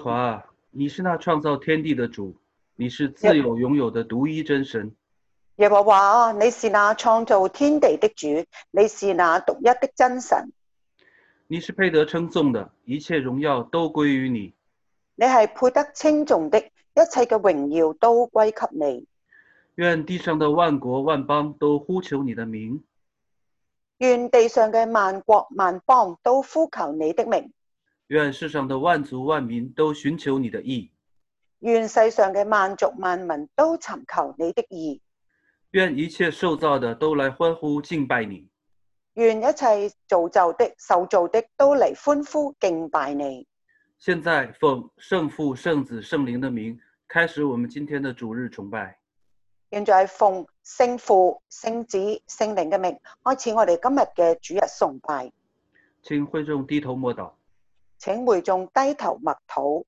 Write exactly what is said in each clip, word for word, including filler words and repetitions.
华啊，你是那创造天地的主，你是自耶有永有的独一真神。 耶和華啊，你是那創造天地的主，你是那獨一的真神， 你是配得稱頌的，一切榮耀都歸於你。 你係配得稱頌的，一切嘅榮耀都歸給你。 願地上的萬國萬邦都呼求你的名， 願地上嘅萬國萬邦都呼求你的名， 願世上的萬族萬民都尋求你的義， 願世上嘅萬族萬民都尋求你的義， 願一切受造的都來歡呼敬拜你。 願一切造就的受造的都嚟歡呼敬拜你。 現在奉聖父、聖子、聖靈的名，開始我們今天的主日崇拜。 現在奉聖父、聖子、聖靈嘅名，開始我哋今日嘅主日崇拜。 請會眾低頭默禱。 請會眾低頭默禱。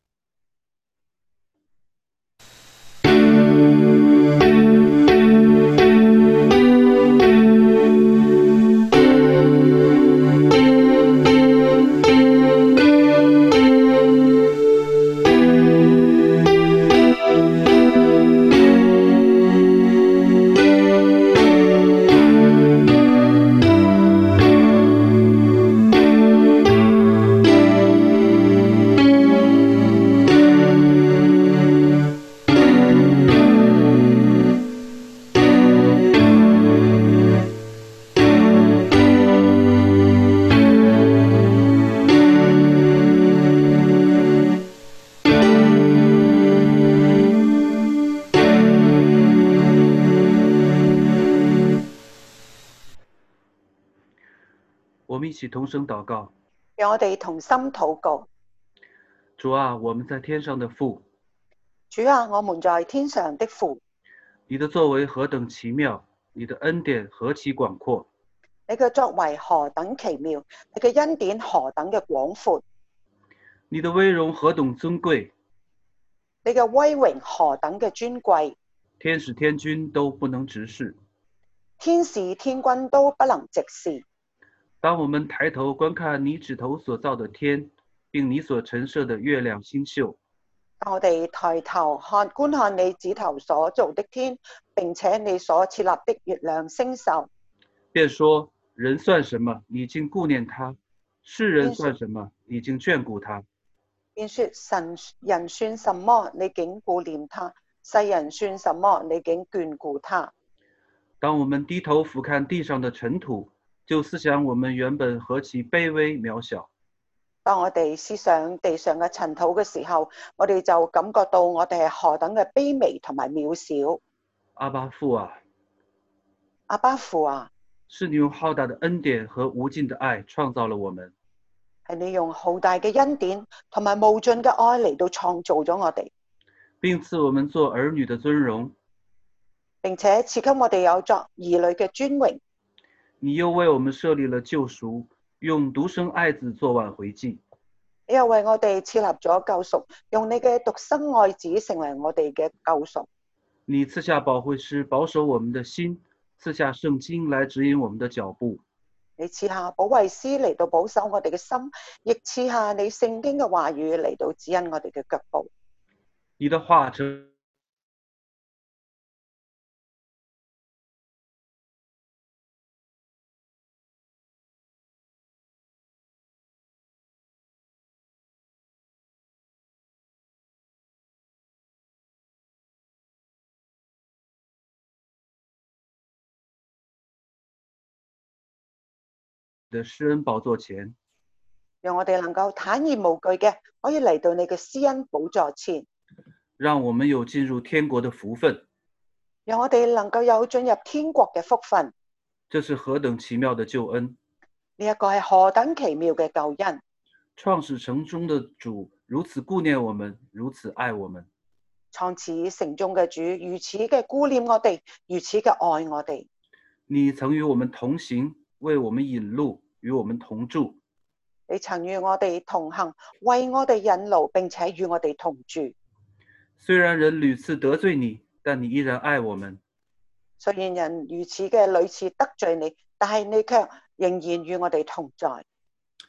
我們一起同聲禱告。 讓我哋同心禱告。 主啊，我們在天上的父， 主啊，我們在天上的父， 你的作為何等奇妙，你的恩典何其廣闊。 你嘅作為何等奇妙，你嘅恩典何等嘅廣闊， 你的威榮何等尊貴， 你嘅威榮何等嘅尊貴， 天使天君都不能直視。 天使天君都不能直視。 當我們抬頭觀看你指頭所造的天，並你所陳設的月亮星宿， 當我哋抬頭看觀看你指頭所造的天，並且你所設立的月亮星宿， 便說人算什麼，你竟顧念他；世人算什麼，你竟眷顧他。 便說神人算什麼，你竟顧念他；世人算什麼，你竟眷顧他。 當我們低頭俯瞰地上的塵土，就思想我們原本何其卑微渺小。 當我哋思想地上嘅塵土嘅時候，我哋就感覺到我哋係何等嘅卑微同埋渺小。 阿爸父啊， 阿爸父啊， 是你用浩大的恩典和無盡的愛創造了我們， 係你用浩大嘅恩典同埋無盡嘅愛嚟到創造咗我哋， 並賜我們做兒女的尊榮， 並且賜給我哋有作兒女嘅尊榮。 你又為我們設立了救贖，用獨生愛子作挽回祭。 你又為我哋設立咗救贖，用你嘅獨生愛子成為我哋嘅救贖。 你賜下保惠師保守我們的心，賜下聖經來指引我們的腳步。 你賜下保惠師嚟到保守我哋嘅心，亦賜下你聖經嘅話語嚟到指引我哋嘅腳步。 你的話成的施恩寶座前， 讓我哋能夠坦然無懼嘅，可以嚟到你嘅施恩寶座前， 讓我們有進入天國的福分。 讓我哋能夠有進入天國嘅福分。 這是何等奇妙的救恩！ 呢一個係何等奇妙嘅救恩！ 創始成終的主如此顧念我們，如此愛我們。 創始成終嘅主如此嘅顧念我哋，如此嘅愛我哋。 你曾與我們同行，為我們引路，與我們同住。 你曾與我哋同行，為我哋引路，並且與我哋同住。 雖然人屢次得罪你，但你依然愛我們。 雖然人如此嘅屢次得罪你，但係你卻仍然與我哋同在。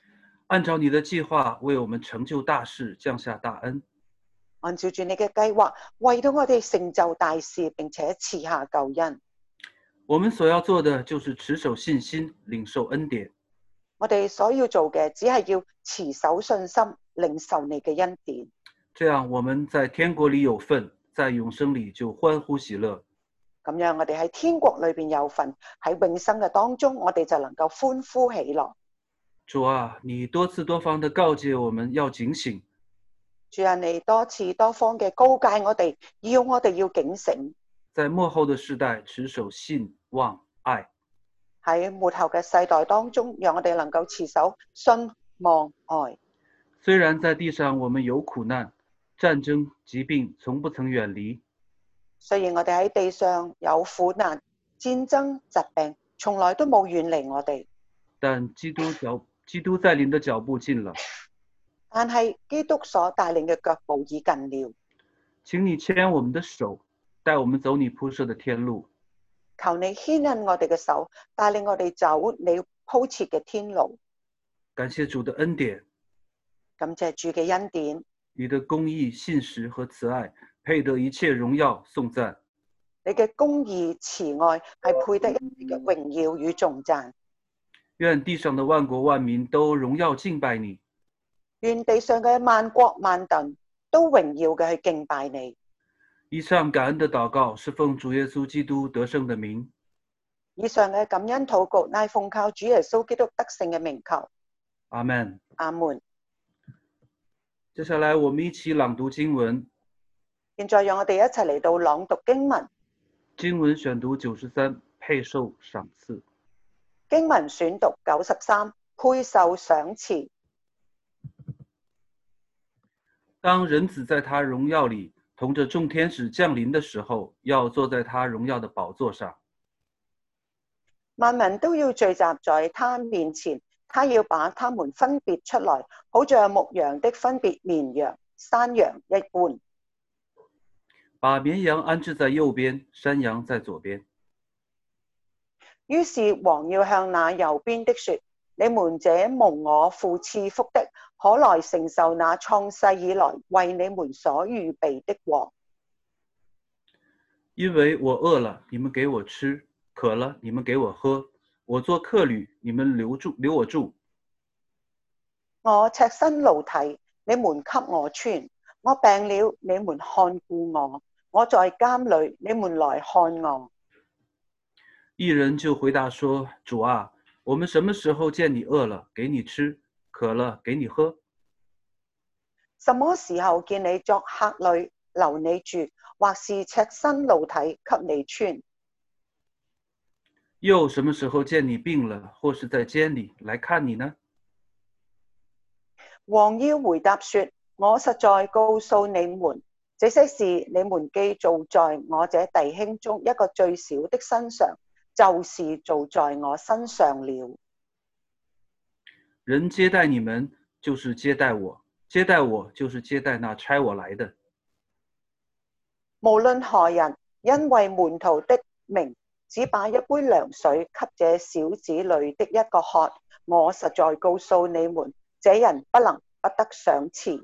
按照你的计划为我们成就大事，降下大恩。 按照住你嘅計劃，為到我哋成就大事，並且賜下救恩。 我们所要做的就是持守信心，领受恩典。 我哋所要做嘅，只係要持守信心，領受你嘅恩典。 这样我們在天國裏有份，在永生裏就歡呼喜樂。 咁樣我哋喺天國裏邊有份，喺永生嘅當中，我哋就能夠歡呼喜樂。 主啊，你多次多方的告誡我們要警醒。 主啊，你多次多方嘅告誡我哋，要我哋要警醒。 在末後的世代，持守信望愛。 喺末後嘅世代當中，讓我哋能夠持守信望愛。 雖然在地上我們有苦難、戰爭、疾病，從不曾遠離。 雖然我哋喺地上有苦難、戰爭、疾病，從來都冇遠離我哋。 但基督腳基督帶領的腳步近了。 但係基督所帶領嘅腳步已近了。 請你牽我們的手，帶我們走你鋪設的天路。 求你牽引我哋嘅手，帶領我哋走你鋪設嘅天路。 感謝主的恩典， 感謝主嘅恩典。 你的公義、信實和慈愛，配得一切榮耀頌讚。 你嘅公義、慈愛係配得一切嘅榮耀與頌讚。 願地上的萬國萬民都榮耀敬拜你。 願地上嘅萬國萬民都榮耀嘅去敬拜你。 以上感恩的禱告是奉主耶穌基督得勝的名。 以上嘅感恩禱告乃奉靠主耶穌基督得勝嘅名求。 阿們。 阿門。 接下來我們一起朗讀經文。 現在讓我哋一齊嚟到朗讀經文。 經文選讀九十三，配受賞賜。 經文選讀九十三，配受賞賜。 當人子在他榮耀裏同着眾天使降臨的時候，要坐在他榮耀的寶座上。 萬民都要聚集在他面前，他要把他們分別出來，好像牧羊的分別綿羊、山羊一般。 把綿羊安置在右邊，山羊在左邊。 於是王要向那右邊的說：你們這蒙我父賜福的，可來承受那創世以來為你們所預備的王。 因為我餓了，你們給我吃；渴了，你們給我喝；我做客旅，你們留住留我住。 我赤身露體，你們給我穿；我病了，你們看顧我；我在監裏，你們來看我。 義人就回答說：主啊，我們什麼時候見你餓了，給你吃；渴了，給你喝？ 什麼時候見你作客旅，留你住，或是赤身露體，給你穿？ 又什麼時候見你病了，或是在監裏來看你呢？ 王要回答說：我實在告訴你們，這些事你們既做在我這弟兄中一個最小的身上，就是做在我身上了。 人接待你們，就是接待我；接待我，就是接待那差我來的。 無論何人，因為門徒的名，只把一杯涼水給這小子裏的一個喝，我實在告訴你們，這人不能不得賞賜。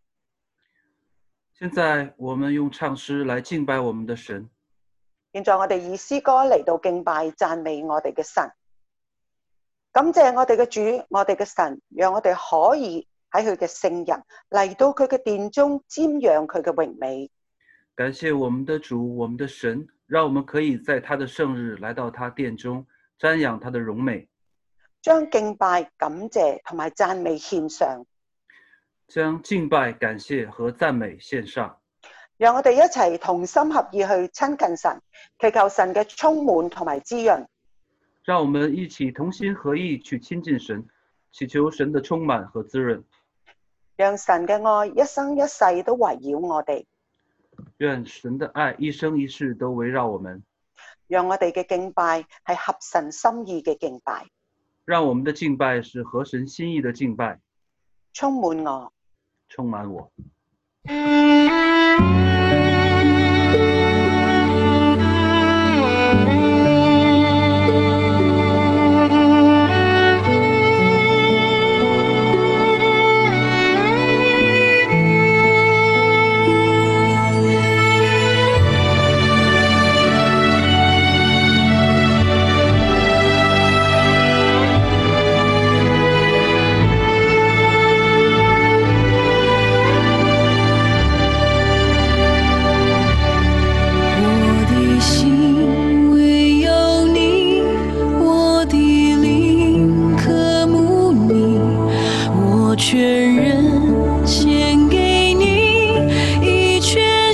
現在我們用唱詩來敬拜我們的神。 現在我哋以詩歌嚟到敬拜讚美我哋嘅神，感謝我哋嘅主，我哋嘅神，讓我哋可以喺佢嘅聖日嚟到佢嘅殿中瞻仰佢嘅榮美。 感謝我們的主，我們的神，讓我們可以在他的聖日來到他殿中瞻仰他的榮美， 將敬拜、感謝同埋讚美獻上， 將敬拜、感謝和讚美獻上。 讓我哋一齊同心合意去親近神，祈求神嘅充滿同埋滋潤。 讓我們一起同心合意去親近神，祈求神的充滿和滋潤。 讓神嘅愛一生一世都圍繞我哋。 願神的愛一生一世都圍繞我們。 讓我哋嘅敬拜係合神心意嘅敬拜。 讓我們的敬拜是合神心意的敬拜。 充滿我。 充滿我。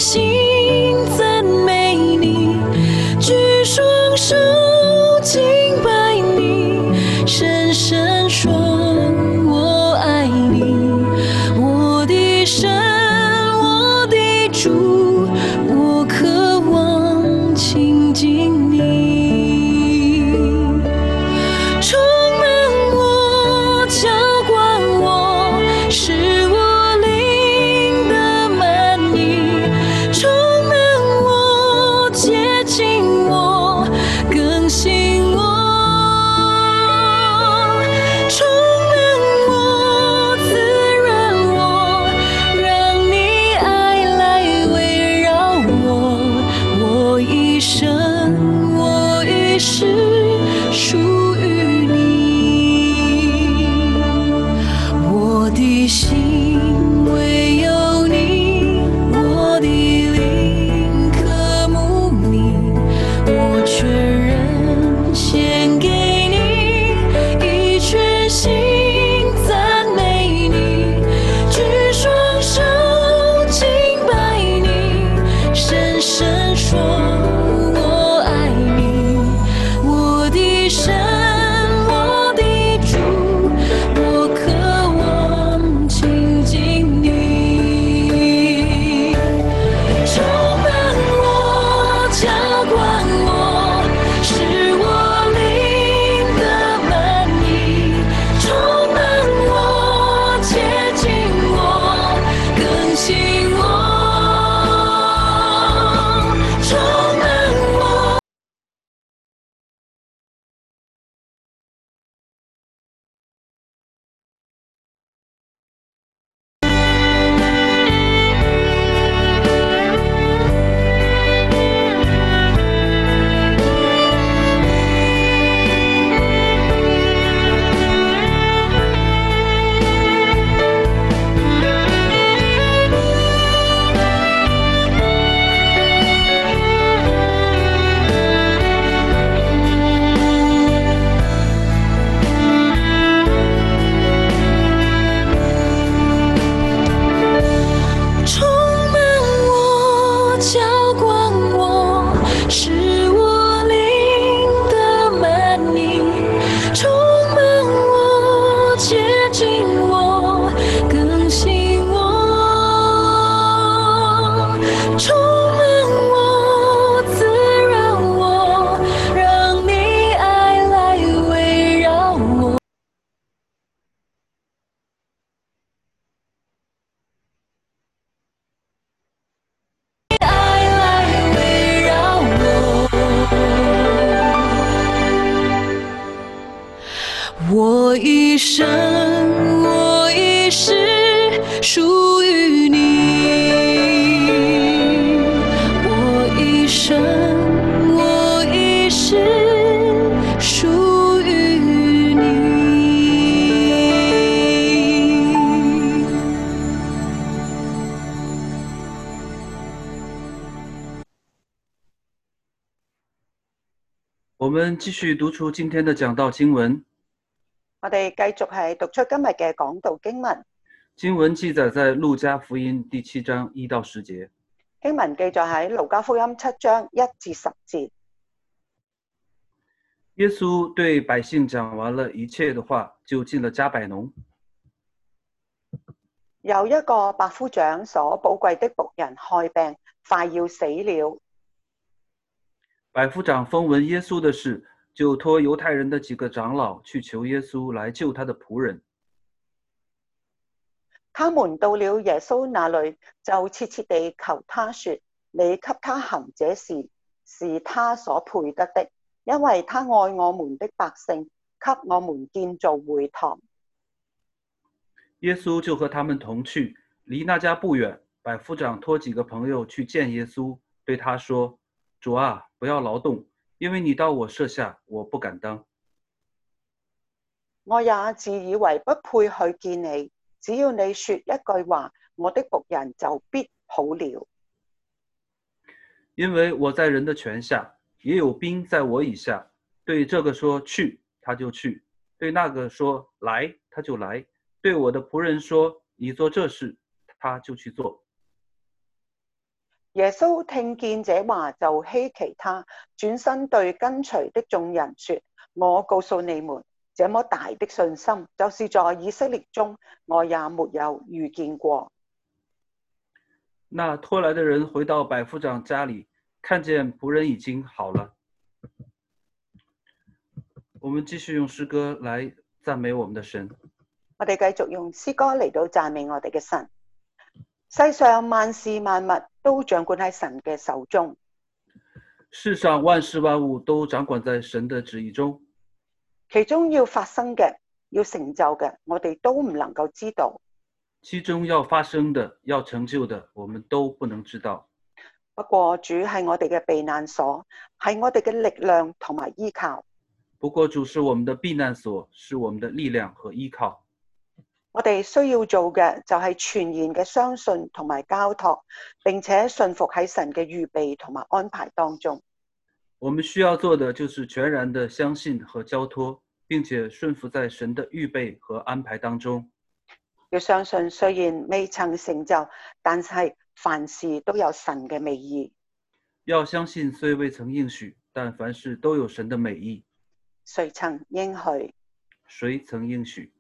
心赞美你，举双手敬拜你，深深说我爱你，我的神，我的主，我渴望亲近你，充满我，浇灌我，使我灵的满溢，充满我，接近我，更新我，充满我，滋润我，让你爱来围绕我，我一生，我一世属于你，我的心唯有你，我的灵渴慕你，我全人献给你，以全心赞美你，举双手敬拜你，深深说我爱你，我的神，我的主，我渴望亲近你，充满我，浇灌我，使我灵的满溢，充满我，接近我，更新我，充满我。充满我，浇灌我，使我灵的满溢，充满我，接近我，更新我，充满我，滋润我，让你爱来围绕我。爱来围绕我，我一生，我一世属于你，我一生，我一世属于你。 我们继续读出今天的讲道经文。 我哋繼續係讀出今日嘅講道經文。 经文记载在路加福音第七章一到十节。 經文記載喺路加福音七章一至十節。 耶稣对百姓讲完了一切的话，就进了加百农。 有一個百夫長所寶貴的僕人害病，快要死了。 百夫长风闻耶稣的事，就托犹太人的几个长老去求耶稣来救他的仆人。 他們到了耶穌那裡，就切切地求他說：你給他行這事，是他所配得的，因為他愛我們的百姓，給我們建造會堂。 耶稣就和他们同去，离那家不遠。百夫长托几个朋友去见耶稣，对他说：主啊，不要劳动，因为你到我舍下，我不敢當。 我也自以為不配去見你，只要你說一句話，我的僕人就必好了。 因為我在人的權下，也有兵在我以下，對這個說去，他就去；對那個說來，他就來；對我的僕人說你做這事，他就去做。 耶穌聽見這話就希奇他，轉身對跟隨的眾人說：我告訴你們，這麼大的信心，就是在以色列中，我也沒有遇見過。 那拖來的人回到百夫長家裡，看見僕人已經好了。我們繼續用詩歌來讚美我們的神。 我哋繼續用詩歌嚟到讚美我哋嘅神。世上萬事萬物都掌管喺神嘅手中。 世上萬事萬物都掌管在神的旨意中。 其中要發生嘅、要成就嘅，我哋都唔能夠知道。 其中要發生的、要成就的，我們都不能知道。 不過主係我哋嘅避難所，係我哋嘅力量同埋依靠。 不過主是我們的避難所，是我們的力量和依靠。 我哋需要做嘅就係全然嘅相信同埋交託，並且信服喺神嘅預備同埋安排當中。 我們需要做的就是全然的相信和交託，並且順服在神的預備和安排當中。 要相信雖然未曾成就，但係凡事都有神嘅美意。 要相信雖未曾應許，但凡事都有神的美意。 誰曾應許？ 誰曾應許？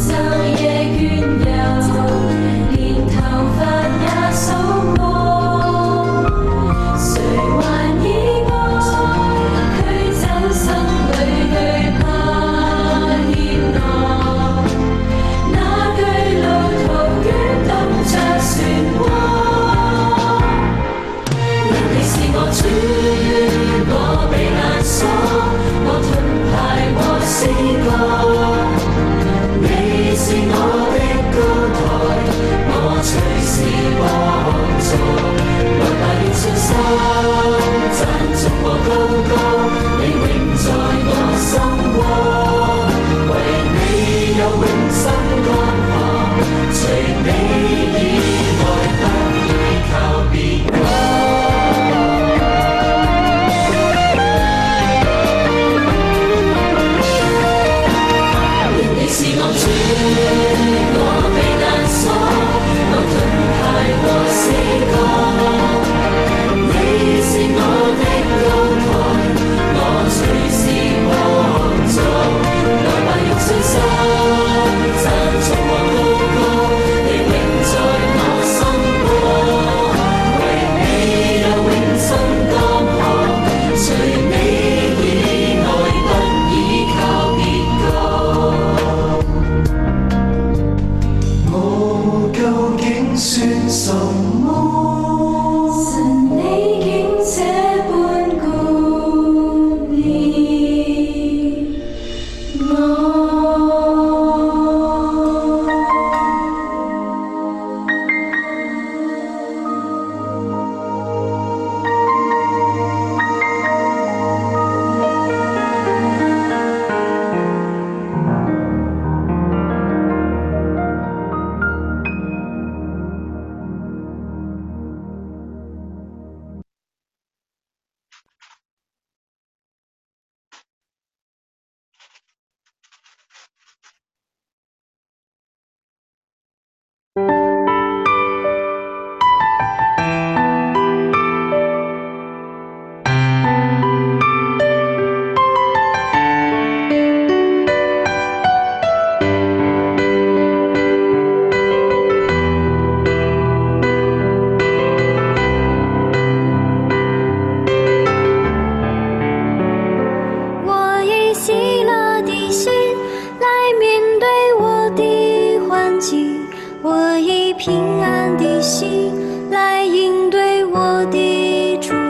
連頭髮也數過。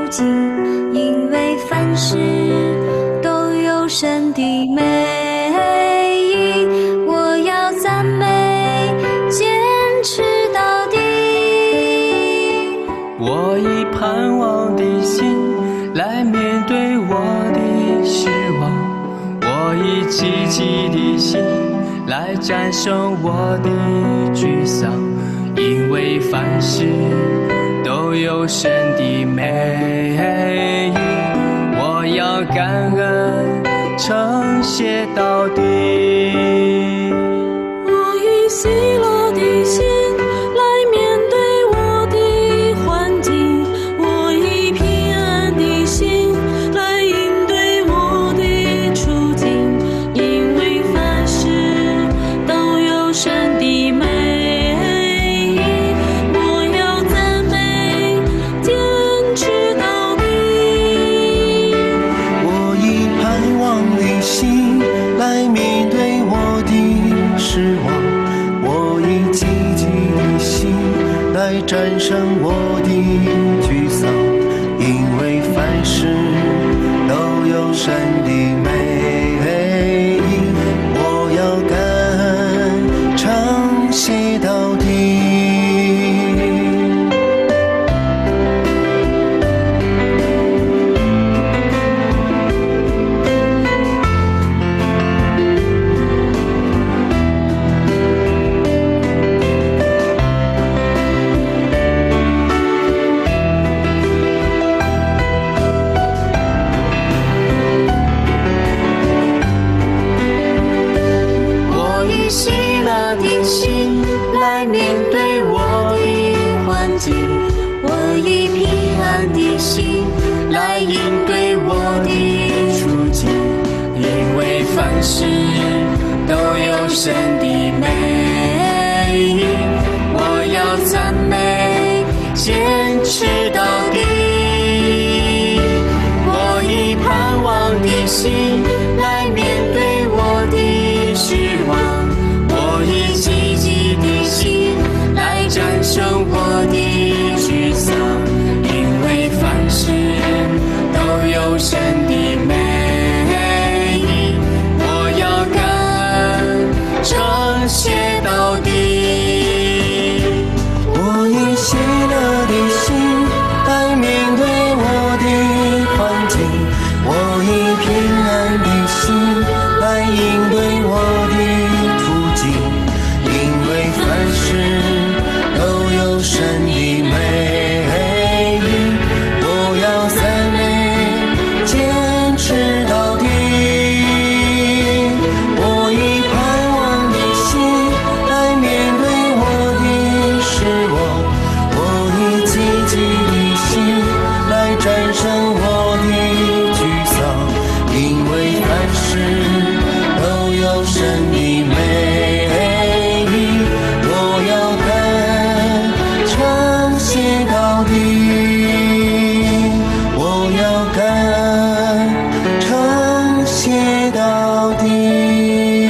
境，因为凡事都有神的美意。我要赞美，坚持到底。 我以盼望的心来面对我的失望，我以积极的心来战胜我的沮丧，因为凡事都有神的美意。我要感恩，称谢到底。 我以喜乐的心来面对我的环境，我以平安的心来应对我的处境，因为凡事都有神的美意。我要赞美，坚持到底。 我以盼望的心来面对我的失望，我以积极的心来战胜我的沮丧，因为凡事都有神的美意。我要感恩，称谢到底。 我以喜乐的心来面对我的环境，我以平安的心来应对我的处境，因为凡事都有神的美意。我要赞美，坚持到底。我以盼望的心来面对我的失望，我以积极的心来战胜我的沮丧，因为凡事都有神的美意。我要感恩，称谢到底。 我以喜乐的心来面对我的环境，我以平安的心来应对我的处境，因为凡事都有神的美意。我要赞美，坚持到底。我以盼望的心来面对我的失望，我以积极的心来战胜我的沮丧，因为凡事都有神的美意。我要感恩，称谢到底。我要感恩，称谢到底。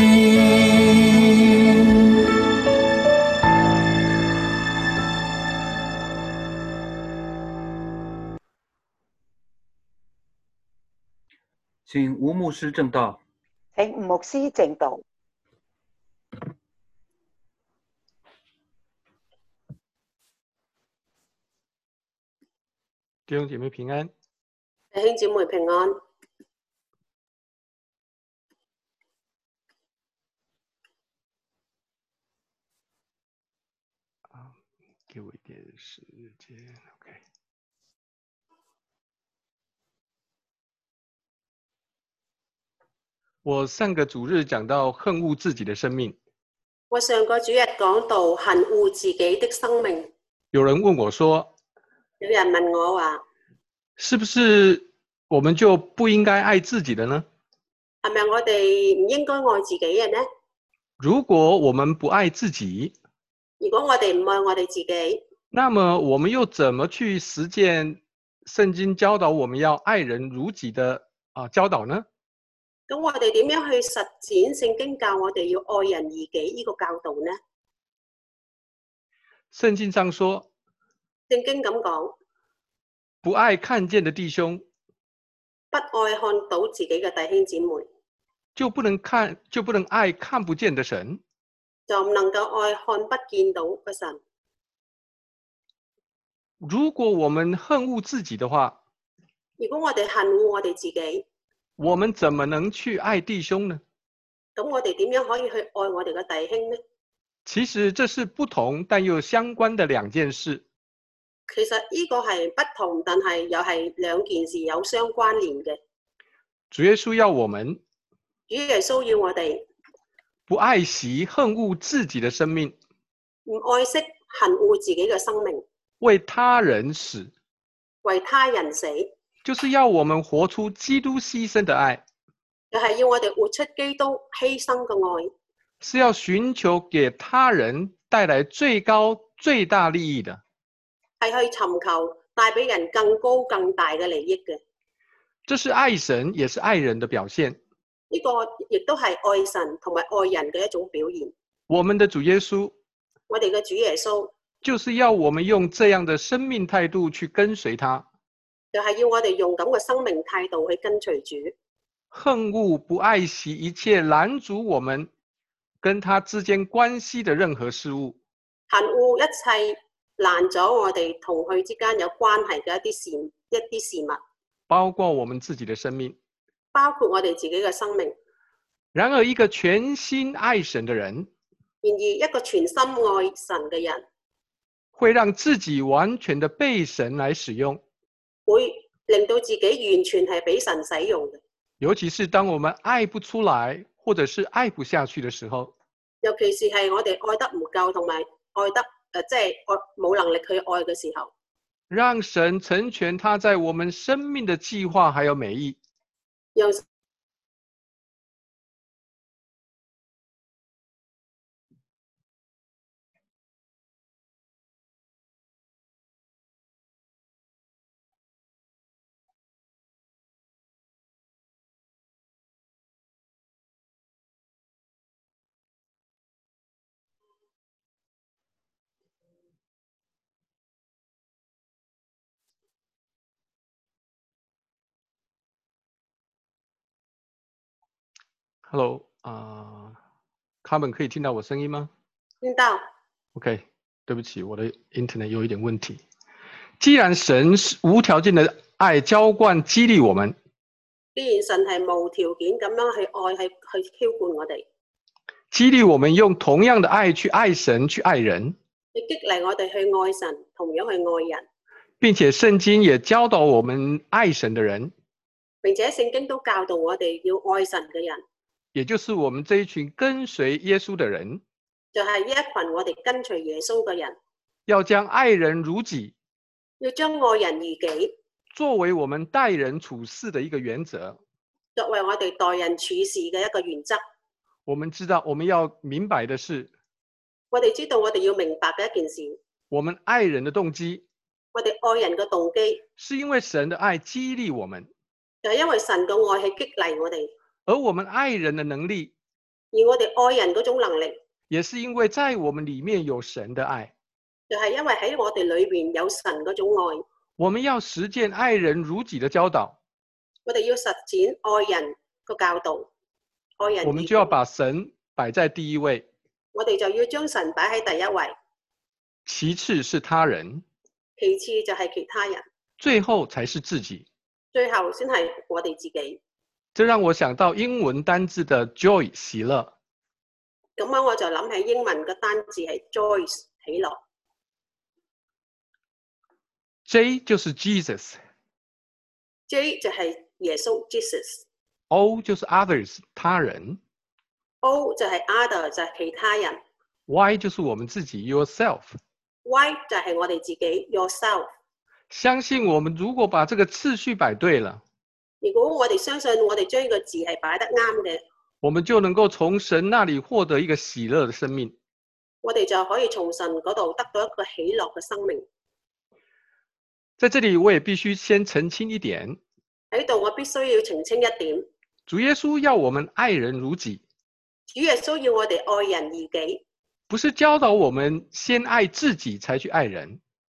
请吴牧师正道。 請吳牧師正道。 弟兄姐妹平安。 弟兄姊妹平安。 啊，给我一点时间 ，OK。我上個主日講到恨惡自己的生命。 我上個主日講到恨惡自己的生命。 有人問我說， 有人問我話， 是不是我們就不應該愛自己的呢？ 係咪我哋唔應該愛自己嘅呢？ 如果我們不愛自己， 如果我哋唔愛我哋自己， 那麼我們又怎麼去實踐聖經教導我們要愛人如己的啊教導呢？ 咁我哋點樣去實踐聖經教我哋要愛人如己呢個教導呢？ 聖經上說， 聖經咁講， 不愛看見的弟兄， 不愛看到自己嘅弟兄姊妹， 就不能看就不能愛看不見的神。 就唔能夠愛看不見到嘅神。 如果我們恨惡自己的話， 如果我哋恨惡我哋自己， 我們怎麼能去愛弟兄呢？ 咁我哋點樣可以去愛我哋嘅弟兄呢？ 其實這是不同但又相關的兩件事。 其實呢個係不同，但係又係兩件事有相關聯嘅。 主耶穌要我們， 主耶穌要我哋不愛惜恨惡自己的生命， 唔愛惜恨惡自己嘅生命， 為他人死， 為他人死， 就是要我們活出基督犧牲的愛， 就係要我哋活出基督犧牲嘅愛， 是要尋求給他人帶來最高最大利益的， 係去尋求帶俾人更高更大嘅利益嘅。 這是愛神也是愛人的表現。 呢個亦都係愛神同埋愛人嘅一種表現。 我們的主耶穌， 我哋嘅主耶穌就是要我們用這樣的生命態度去跟隨他， 就係要我哋用咁嘅生命態度去跟隨主， 恨惡不愛惜一切攔阻我們跟他之間關係的任何事物， 恨惡一切攔阻我哋同佢之間有關係嘅一啲事一啲事物， 包括我們自己的生命。 包括我哋自己嘅生命。 然而，一個全心愛神的人， 然而一個全心愛神嘅人， 會讓自己完全的被神來使用， 會令到自己完全係俾神使用嘅。 尤其是當我們愛不出來，或者是愛不下去的時候， 尤其是係我哋愛得唔夠，同埋愛得誒，即係愛冇能力去愛嘅時候， 讓神成全他在我們生命的計劃還有美意。 讓 Hello， 啊、uh, 卡本可以聽到我聲音嗎？ 聽到。 OK， 對不起，我的 internet 有一點問題。既然神是無條件的愛澆灌激勵我們， 既然神係無條件咁樣去愛，係去澆灌我哋， 激勵我們用同樣的愛去愛神，去愛人， 去激勵我哋去愛神，同樣去愛人， 並且聖經也教導我們愛神的人， 並且聖經都教導我哋要愛神嘅人， 也就是我們這一群跟隨耶穌的人， 就係呢一群我哋跟隨耶穌嘅人， 要將愛人如己， 要將愛人如己作為我們待人處事的一個原則， 作為我哋待人處事嘅一個原則。 我們知道我們要明白的是， 我哋知道我哋要明白嘅一件事， 我們愛人的動機， 我哋愛人嘅動機， 是因為神的愛激勵我們， 就係因為神嘅愛去激勵我哋， 而我們愛人的能力， 而我哋愛人嗰種能力， 也是因為在我們裡面有神的愛， 就係因為喺我哋裏邊有神嗰種愛。 我們要實踐愛人如己的教導， 我哋要實踐愛人個教導，愛人。 我們就要把神擺在第一位， 我哋就要將神擺喺第一位， 其次是他人， 其次就係其他人， 最後才是自己。 最後先係我哋自己。 這讓我想到英文單字的 joy 喜樂。 咁樣我就諗起英文嘅單字係 joy 喜樂。 J 就是 Jesus，J 就係耶穌 Jesus，O 就是 others 他人， 就係 other 就係其他人 ，Y 就是我們自己 yourself，Y 就係我哋自己 yourself。 相信我們如果把這個次序擺對了， 如果我哋相信我哋將呢個字係擺得啱嘅， 我們就能夠從神那裡獲得一個喜樂的生命。 我哋就可以從神嗰度得到一個喜樂嘅生命。 在這裡我也必須先澄清一點， 喺度我必須要澄清一點， 主耶穌要我們愛人如己， 主耶穌要我哋愛人如己， 不是教導我們先愛自己才去愛人，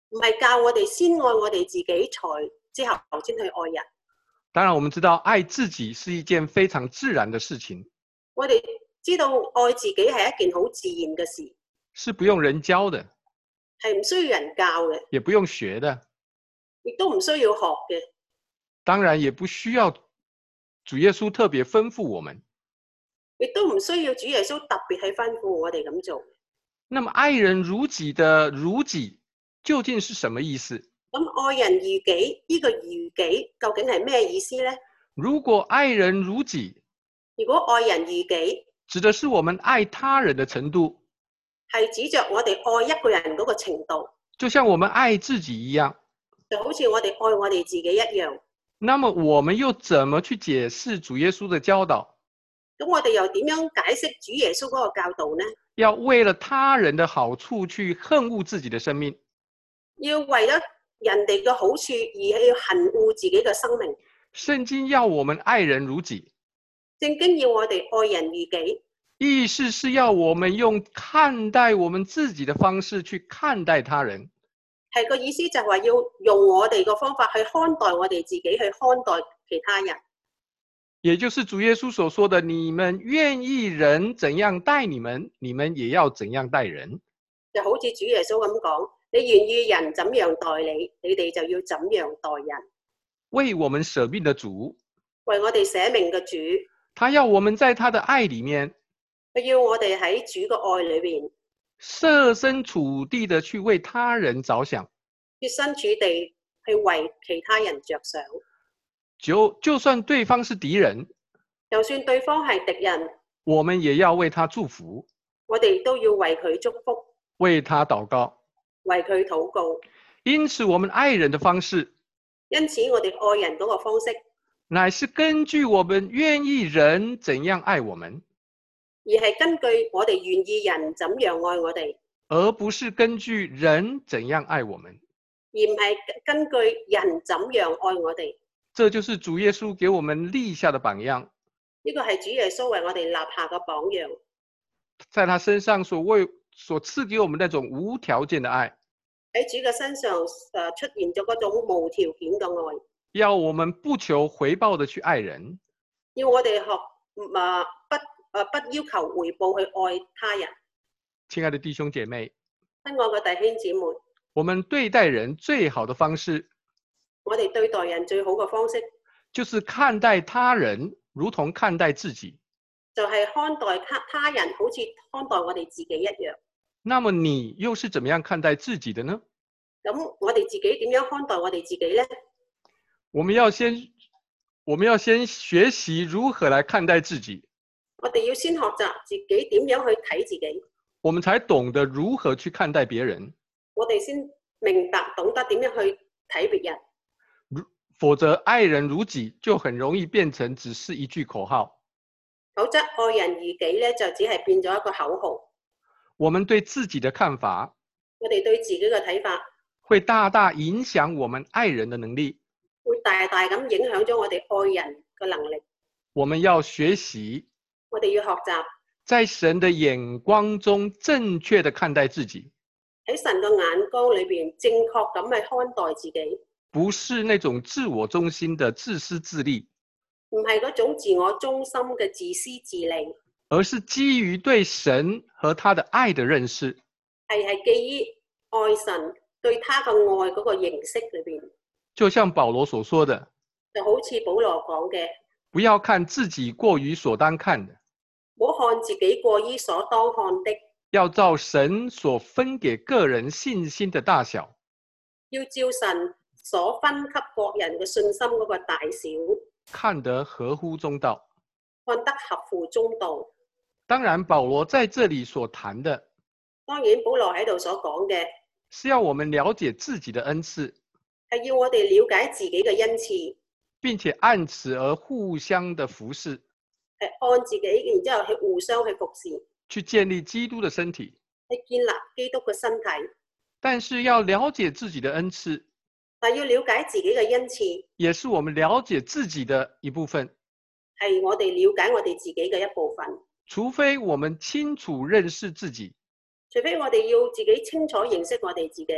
唔係教我哋先愛我哋自己，才之後先去愛人。 当然，我们知道爱自己是一件非常自然的事情， 我哋知道愛自己係一件好自然嘅事， 是不用人教的， 係唔需要人教嘅， 也不用学的， 亦都唔需要學嘅， 当然也不需要主耶稣特别吩咐我们。 亦都唔需要主耶穌特別去吩咐我哋咁做。 那么爱人如己的如己究竟是什么意思？ 咁愛人如己呢、個如己究竟係咩意思呢？ 如果爱人如己， 如果愛人如己， 指的是我们爱他人的程度， 係指着我哋愛一個人嗰個程度， 就像我们爱自己一样。 就好似我哋愛我哋自己一樣。 那么我们又怎么去解释主耶稣的教导？ 咁我哋又點樣解釋主耶穌嗰個教導呢？ 要为了他人的好处去恨恶自己的生命。 要為咗人哋嘅好處而去恨惡自己嘅生命。 圣经要我们爱人如己， 聖經要我哋愛人如己， 意思是要我们用看待我们自己的方式去看待他人。 係個意思就係話要用我哋嘅方法去看待我哋自己，去看待其他人。 也就是主耶稣所说的，你们愿意人怎样待你们，你们也要怎样待人。 就好似主耶穌咁講，你願意人怎樣待你，你哋就要怎樣待人。 为我们舍命的主， 為我哋捨命嘅主， 他要我们在他的爱里面佢要我哋喺主嘅愛裏邊设身处地的去为他人着想。 設身處地去為其他人着想。 就就算对方是敌人， 就算對方係敵人， 我們也要為他祝福， 我哋都要為佢祝福， 為他禱告。 為佢禱告。 因此，我們愛人的方式， 因此我哋愛人嗰個方式， 乃是根據我們願意人怎樣愛我們， 而係根據我哋願意人怎樣愛我哋， 而不是根據人怎樣愛我們， 而唔係根據人怎樣愛我哋。 這就是主耶穌給我們立下的榜樣。 呢個係主耶穌為我哋立下嘅榜樣， 在他身上所為所賜給我們那種無條件的愛， 喺主嘅身上誒出現咗嗰種無條件嘅愛， 要我們不求回報的去愛人， 要我哋學誒不誒不要求回報去愛他人。 親愛的弟兄姐妹， 親愛嘅弟兄姊妹， 我們對待人最好的方式， 我哋對待人最好嘅方式， 就是看待他人如同看待自己。 就係看待他他人好似看待我哋自己一樣。 那麼你又是怎麼樣看待自己的呢？ 咁我哋自己點樣看待我哋自己呢？ 我們要先，我們要先學習如何來看待自己。 我哋要先學習自己點樣去睇自己， 我們才懂得如何去看待別人。 我哋先明白懂得點樣去睇別人。 否則愛人如己就很容易變成只是一句口號。 否則愛人如己咧，就只係變咗一個口號。 我們對自己的看法， 我哋對自己嘅睇法， 會大大影響我們愛人的能力。 會大大咁影響咗我哋愛人嘅能力。 我們要學習， 我哋要學習在神的眼光中正確地看待自己。 喺神嘅眼光裏邊，正確咁去看待自己。 不是那種自我中心的自私自利， 唔係嗰種自我中心嘅自私自利， 而是基於對神和他的愛的認識， 係係基於愛神對他嘅愛嗰個認識裏邊。 就像保羅所說的， 就好似保羅講嘅， 不要看自己過於所當看的， 唔好看自己過於所當看的， 要照神所分給個人信心的大小， 要照神所分給各人嘅信心嗰個大小， 看得合乎中道， 看得合乎中道。 當然，保羅在這裡所談的， 當然保羅喺度所講嘅， 是要我們了解自己的恩賜， 係要我哋了解自己嘅恩賜， 並且按此而互相的服侍， 係按自己，然之後去互相去服侍， 去建立基督的身體， 去建立基督嘅身體。 但是要了解自己的恩賜， 但要了解自己嘅恩賜， 也是我們了解自己的一部分。 係我哋了解我哋自己嘅一部分。 除非我們清楚認識自己， 除非我哋要自己清楚認識我哋自己，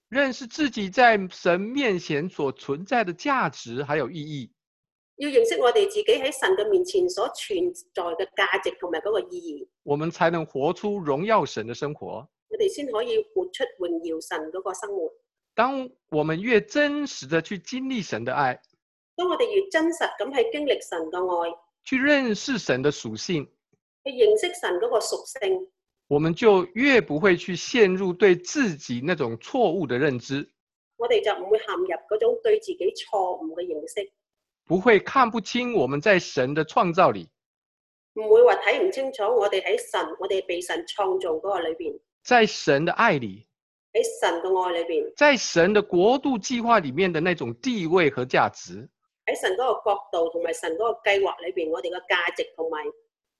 认識自己在神面前所存在的價值還有意義。 要認識我哋自己喺神嘅面前所存在嘅價值同埋嗰個意義， 我們才能活出榮耀神的生活。 我哋先可以活出榮耀神嗰個生活。 當我們越真實的去經歷神的愛， 當我哋越真實咁去經歷神嘅愛， 去認識神的屬性， 去認識神嗰個屬性， 我們就越不會去陷入對自己那種錯誤的認知， 我哋就唔會陷入嗰種對自己錯誤嘅認識， 不會看不清我們在神的創造裡， 唔會話睇唔清楚我哋喺神，我哋被神創造嗰個裏邊， 在神的愛裡， 喺神嘅愛裏邊， 在神的國度計劃裡面的那種地位和價值。 喺神嗰個角度同埋神嗰個計劃裏邊，我哋嘅價值同埋，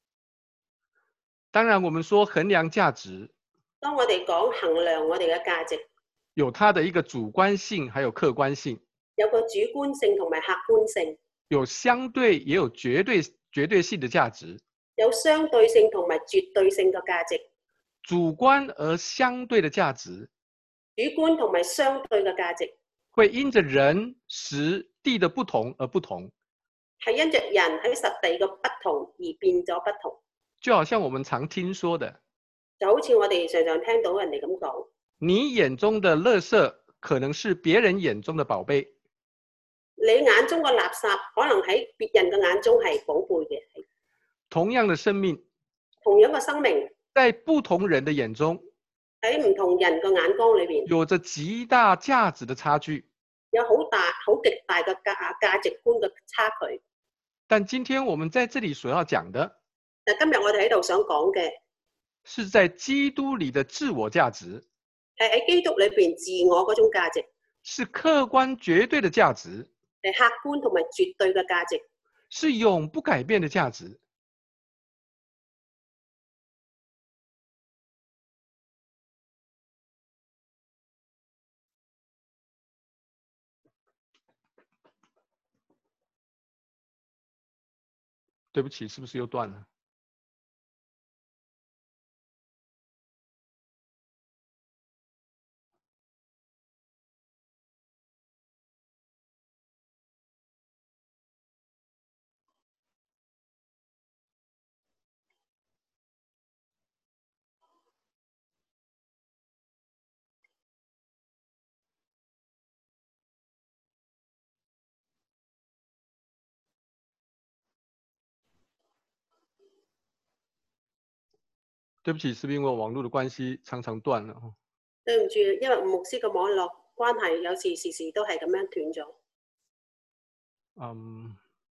當然我們說衡量價值， 當我哋講衡量我哋嘅價值， 有它的一個主觀性，還有客觀性， 有個主觀性同埋客觀性， 有相對也有絕對絕對性的價值， 有相對性同埋絕對性嘅價值， 主觀而相對的價值， 主觀同埋相對嘅價值， 會因着人實地的不同而不同， 係因着人喺實地嘅不同而變咗不同。 就好像我們常聽說的， 就好似我哋常常聽到人哋咁講， 你眼中的垃圾可能是別人眼中的寶貝， 你眼中嘅垃圾可能喺別人嘅眼中係寶貝嘅。 同樣的生命， 同樣嘅生命， 在不同人的眼中， 喺唔同人嘅眼光裏邊， 有着極大價值的差距。 有好大、好極大嘅價價值觀嘅差距。 但今天我們在這裡所要講的， 但今日我哋喺度想講嘅， 是在基督裡的自我價值， 係喺基督裏邊自我嗰種價值， 是客觀絕對的價值， 係客觀同埋絕對嘅價值， 是永不改變的價值。對不起，是不是又斷了？對不起，是不是因為網絡的關係常常斷了？ 對唔住，因為吳牧師嘅網絡關係，有時時時都係咁樣斷咗。 嗯，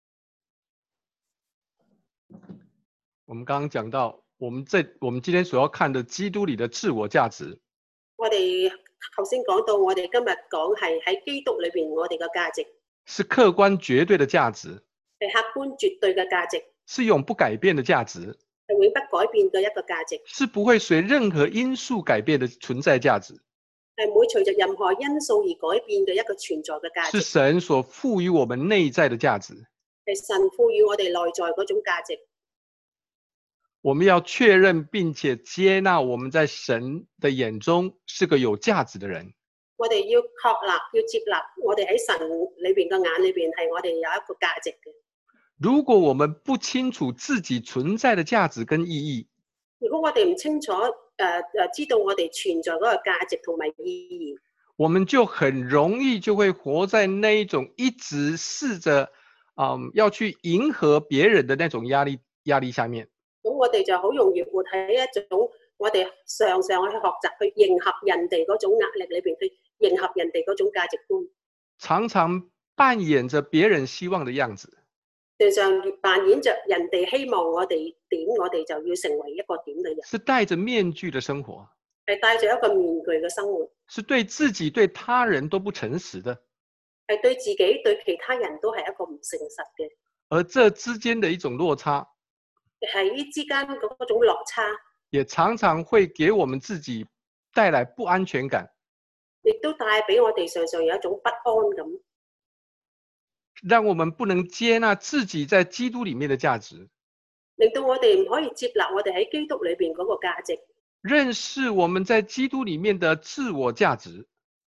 我們剛剛講到，我們這我們今天所要看的基督裡的自我價值。 我哋頭先講到，我哋今日講係喺基督裏邊，我哋嘅價值是客觀絕對的價值， 係客觀絕對嘅價值， 是永不改變的價值， 係永不改變嘅一個價值， 是不會隨任何因素改變的存在價值， 係唔會隨着任何因素而改變嘅一個存在嘅價值， 是神所賦予我們內在的價值， 係神賦予我哋內在嗰種價值。 我們要確認並且接納我們在神的眼中是個有價值的人。 我哋要確立，要接納我哋喺神裏邊嘅眼裏邊係我哋有一個價值嘅。 如果我們不清楚自己存在的價值跟意義， 如果我哋唔清楚誒誒、呃、知道我哋存在嗰個價值同埋意義， 我們就很容易就會活在那一種一直試着嗯要去迎合別人的那種壓力壓力下面。 咁我哋就好容易活喺一種我哋常常去學習去迎合人哋嗰種壓力裏邊，去迎合人哋嗰種價值觀， 常常扮演着別人希望的樣子， 常常扮演着人哋希望我哋點，我哋就要成為一個點嘅人， 是戴着面具的生活， 係戴住一個面具嘅生活， 是對自己對他人都不誠實的， 係對自己對其他人都係一個唔誠實嘅， 而這之間的一種落差， 喺之間嗰種落差， 也常常會給我們自己帶來不安全感， 亦都帶俾我哋常常有一種不安感， 讓我們不能接納自己在基督裡面的價值， 令到我哋唔可以接納我哋喺基督裏邊嗰個價值， 認識我們在基督裡面的自我價值，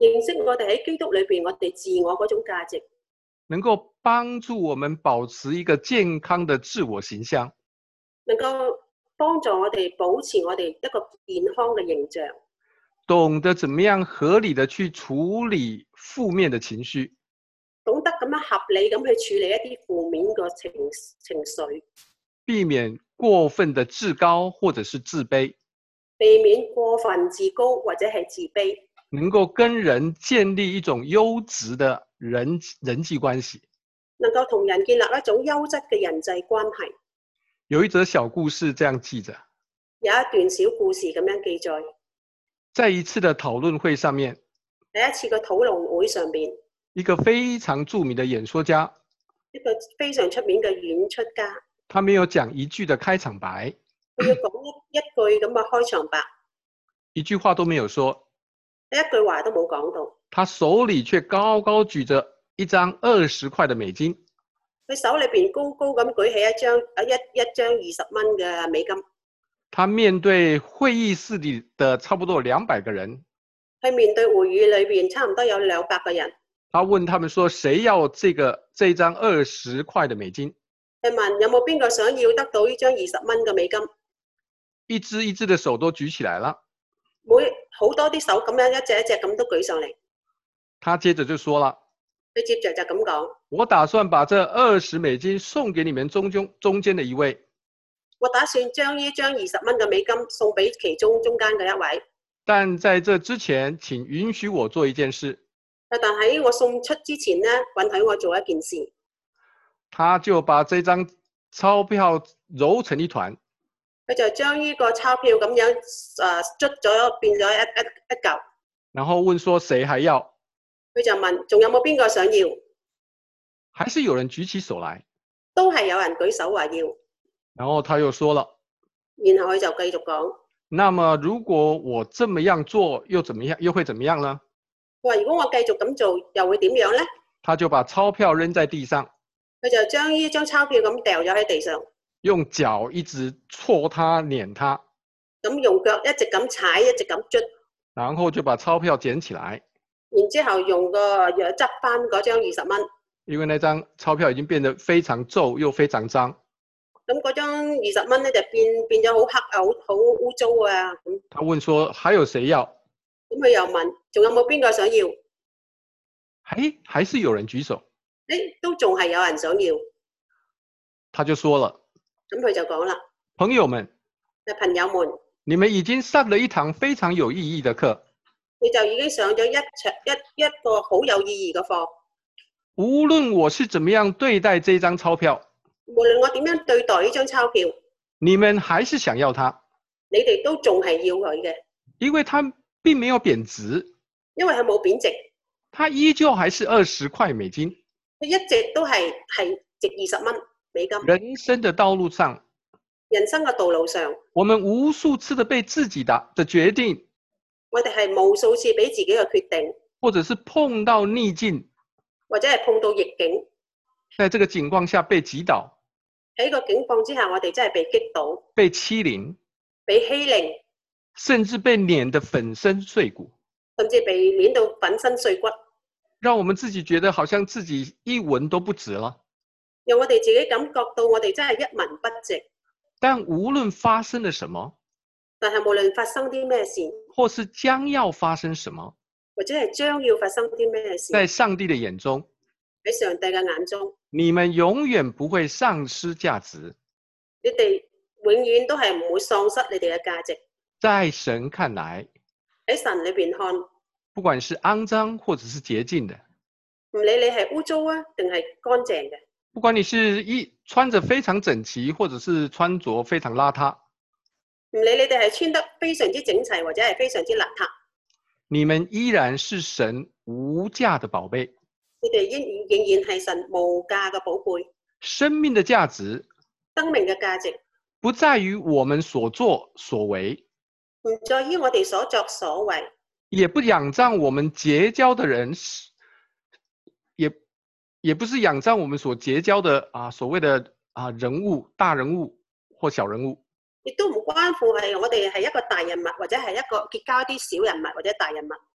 認識我哋喺基督裏邊，我哋自我嗰種價值， 能够帮助我们保持一个健康的自我形象， 能夠幫助我哋保持我哋一個健康嘅形象， 懂得怎么样合理的去处理负面的情绪， 懂得咁樣合理咁去處理一啲負面嘅情情緒， 避免过分的自高或者是自卑， 避免過分自高或者係自卑， 能够跟人建立一种优质的人人际关系。 能夠同人建立一種優質嘅人際關係。 有一则小故事这样记着： 有一段小故事咁樣記載， 在一次的讨论会上面， 第一次嘅討論會上邊， 一个非常著名的演说家， 一個非常出名嘅演出家， 他没有讲一句的开场白， 佢要講一一句咁嘅開場白， 一句话都没有说， 一句話都冇講到， 他手里却高高举着一张二十块的美金。 佢手裏邊高高咁舉起一張一一張二十蚊嘅美金， 他面对会议室里的差不多两百个人， 去面對會議裏邊差唔多有兩百個人， 他问他们说：“谁要这个这一张二十块的美金去問有冇邊個想要得到呢張二十蚊嘅美金？？” 一只一只的手都举起来了。 每好多啲手咁樣一隻一隻咁都舉上嚟， 他接着就说了佢接着就咁講：：“ 我打算把这二十美金送给你们中中中间的一位， 我打算將呢張二十蚊嘅美金送俾其中中間嘅一位， 但在这之前，请允许我做一件事。” 但喺我送出之前呢，允許我做一件事。 他就把这张钞票揉成一团， 佢就將呢個鈔票咁樣誒捽咗，變咗一一一嚿。 然后问说：“谁还要佢就問：仲有冇邊個想要？？” 还是有人举起手来。 都係有人舉手話要。 然后他又说了然後佢就繼續講： 那么如果我这么样做，又怎么样？又会怎么样呢？ 佢話：如果我繼續咁做，又會點樣呢？ 他就把钞票扔在地上， 佢就將呢張鈔票咁掉咗喺地上， 用脚一直戳它、碾它， 咁用腳一直咁踩，一直咁捽， 然后就把钞票捡起来， 然之後用個藥執翻嗰張二十蚊。 因为那张钞票已经变得非常皱又非常脏。 咁嗰張二十蚊咧就變變咗好黑啊，好好污糟啊！咁他问说：“还有谁要咁佢又問：仲有冇邊個想要？ 还还是有人举手。 誒，都仲係有人想要。 他就说了咁佢就講啦： 朋友们， 朋友們， 你们已经上了一堂非常有意义的课。 你就已經上咗一場一一個好有意義嘅課。 无论我是怎么样对待这张钞票， 無論我點樣對待呢張鈔票， 你们还是想要它， 你哋都仲係要佢嘅， 因为它并没有贬值， 因為佢冇貶值， 它依旧还是二十块美金。 佢一直都係係值二十蚊美金。 人生的道路上， 人生嘅道路上， 我们无数次的被自己的的决定， 我哋係無數次俾自己嘅決定， 或者是碰到逆境， 或者係碰到逆境， 在这个情况下被击倒、 喺個境況之下，我哋真係被擊倒、 被欺凌， 被欺凌， 甚至被碾得粉身碎骨， 甚至被碾到粉身碎骨， 让我们自己觉得好像自己一文都不值了。 讓我哋自己感覺到我哋真係一文不值。 但无论发生了什么， 但係無論發生啲咩事， 或是将要發生什麼， 或者係將要發生啲咩事， 在上帝的眼中， 喺上帝嘅眼中， 你們永遠不會喪失價值。 你哋永遠都係唔會喪失你哋嘅價值。 在神看來， 喺神裏邊看， 不管是骯髒或者是潔淨的， 唔理你係污糟啊定係乾淨嘅， 不管你是一穿着非常整齊，或者是穿着非常邋遢， 唔理你哋係穿得非常之整齊或者係非常之邋遢， 你們依然是神無價的寶貝。 你哋仍仍然係神無價嘅寶貝。 生命的價值， 生命嘅價值不在於我們所作所為， 唔在於我哋所作所為， 也不仰仗我們結交的人，也也不是仰仗我們所結交的啊所謂的啊人物、大人物或小人物， 亦都唔關乎係我哋係一個大人物或者係一個結交啲小人物或者大人物，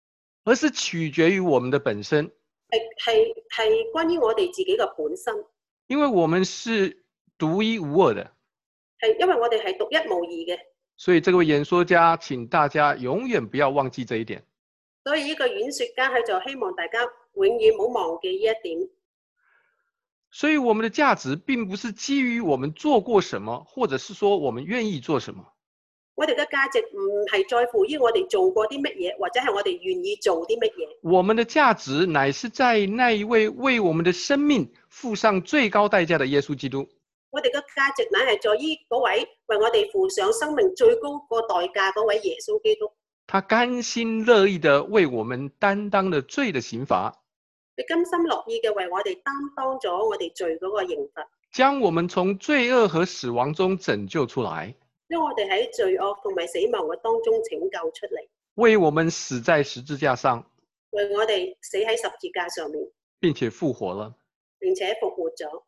而是取決於我們的本身， 係係係關於我哋自己嘅本身， 因為我們是獨一無二的。 係因為我哋係獨一無二嘅。 所以這位演說家請大家永遠不要忘記這一點。 所以呢個演說家佢就希望大家永遠唔好忘記呢一點。 所以我們的價值並不是基於我們做過什麼，或者是說我們願意做什麼。 我哋嘅價值唔係在乎於我哋做過啲乜嘢，或者係我哋願意做啲乜嘢。 我們的價值乃是在那一位為我們的生命付上最高代價的耶穌基督。 我哋嘅價值乃係在於嗰位為我哋付上生命最高個代價嗰位耶穌基督。 他甘心樂意的為我們擔當了罪的刑罰。 佢甘心樂意嘅為我哋擔當咗我哋罪嗰個刑罰， 將我們從罪惡和死亡中拯救出來， 將我哋喺罪惡同埋死亡嘅當中拯救出嚟， 為我們死在十字架上， 為我哋死喺十字架上面， 並且復活了， 並且復活咗。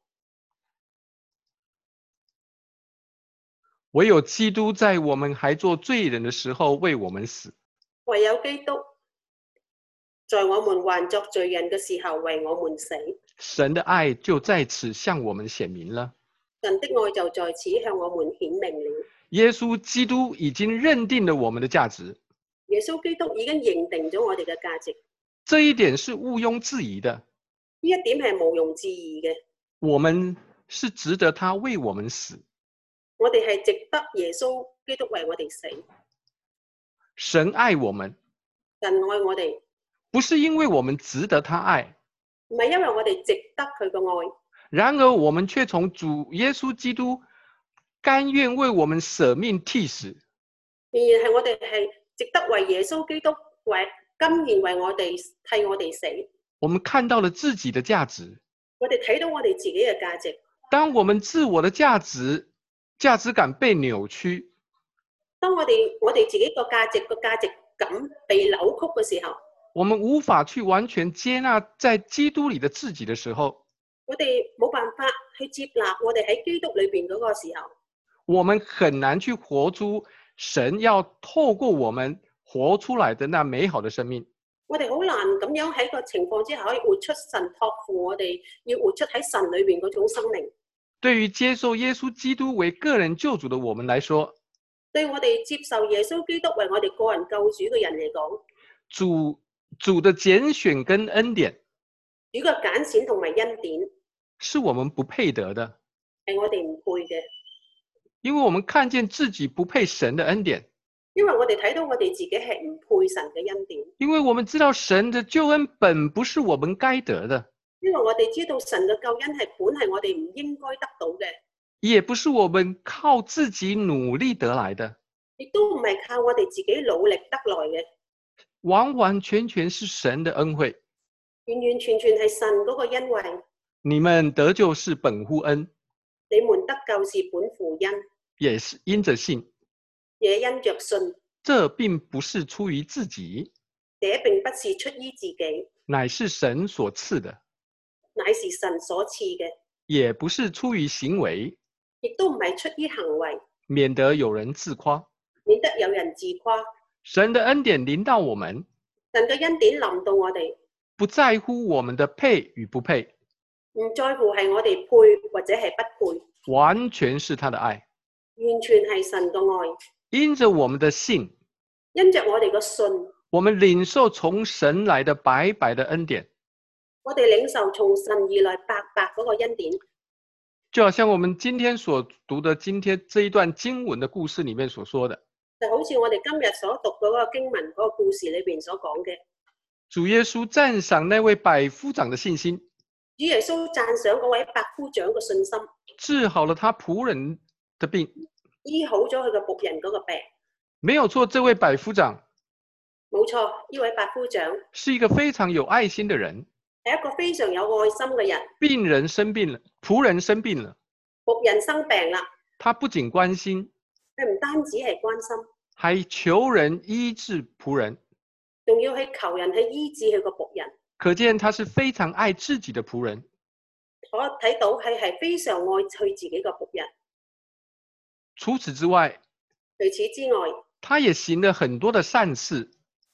唯有基督在我們還做罪人的時候為我們死， 唯有基督在我們還作罪人嘅時候為我們死， 神的愛就在此向我們顯明了。 神的愛就在此向我們顯明了。 耶穌基督已經認定了我們的價值， 耶穌基督已經認定咗我哋嘅價值， 這一點是毋庸置疑的。 呢一點係毋庸置疑嘅。 我們是值得他為我們死， 我哋係值得耶穌基督為我哋死。 神愛我們， 神愛我哋， 不是因為我們值得他愛， 唔係因為我哋值得佢嘅愛， 然而我們卻從主耶穌基督甘願為我們捨命替死， 仍然係我哋係值得為耶穌基督為甘願為我哋替我哋死。 我們看到了自己的價值， 我哋睇到我哋自己嘅價值。 當我們自我的價值價值感被扭曲， 當我哋我哋自己個價值個價值感被扭曲嘅時候， 我們無法去完全接納在基督裏的自己的時候， 我哋冇辦法去接納我哋喺基督裏邊嗰個時候， 我們很難去活出神要透過我們活出來的那美好的生命。 我哋好難咁樣喺個情況之下可以活出神託付我哋要活出喺神裏邊嗰種生命。 對於接受耶穌基督為個人救主的我們來說， 對我哋接受耶穌基督為我哋個人救主嘅人嚟講， 主主的揀選跟恩典， 主嘅揀選同埋恩典是我們不配得的， 係我哋唔配嘅， 因為我們看見自己不配神的恩典， 因為我哋睇到我哋自己係唔配神嘅恩典， 因為我們知道神的救恩本不是我們該得的， 因為我哋知道神嘅救恩係本係我哋唔應該得到嘅， 也不是我們靠自己努力得來的， 亦都唔係靠我哋自己努力得來嘅， 完完全全是神的恩惠。 完完全全係神嗰個恩惠。 你們得救是本乎恩， 你們得救是本乎恩， 也是因着信， 也因着信。 這並不是出於自己， 這並不是出於自己， 乃是神所賜的， 乃是神所賜嘅， 也不是出於行為， 亦都唔係出於行為， 免得有人自誇。 免得有人自誇。 神的恩典臨到我們， 神嘅恩典臨到我哋， 不在乎我們的配與不配， 唔在乎係我哋配或者係不配， 完全是他的愛。 完全係神嘅愛。 因着我們的信， 因着我哋嘅信， 我們領受從神來的白白的恩典， 我哋領受從神而來白白嗰個恩典。 就好像我們今天所讀的今天這一段經文的故事裡面所說的， 就好似我哋今日所讀嗰個經文嗰個故事裏邊所講嘅， 主耶穌讚賞那位百夫長的信心， 主耶穌讚賞嗰位百夫長嘅信心， 治好了他僕人的病。 醫好咗佢嘅僕人嗰個病。 沒有錯，這位百夫長冇錯，呢位百夫長是一個非常有愛心的人。 係一個非常有愛心嘅人。 病人生病了，僕人生病了， 僕人生病啦， 他不僅關心， 佢唔單止係關心， 還求人醫治僕人， 仲要去求人去醫治佢個僕人。 可見他是非常愛自己的僕人。 我睇到係係非常愛佢自己個僕人。 除此之外， 除此之外， 他也行了很多的善事，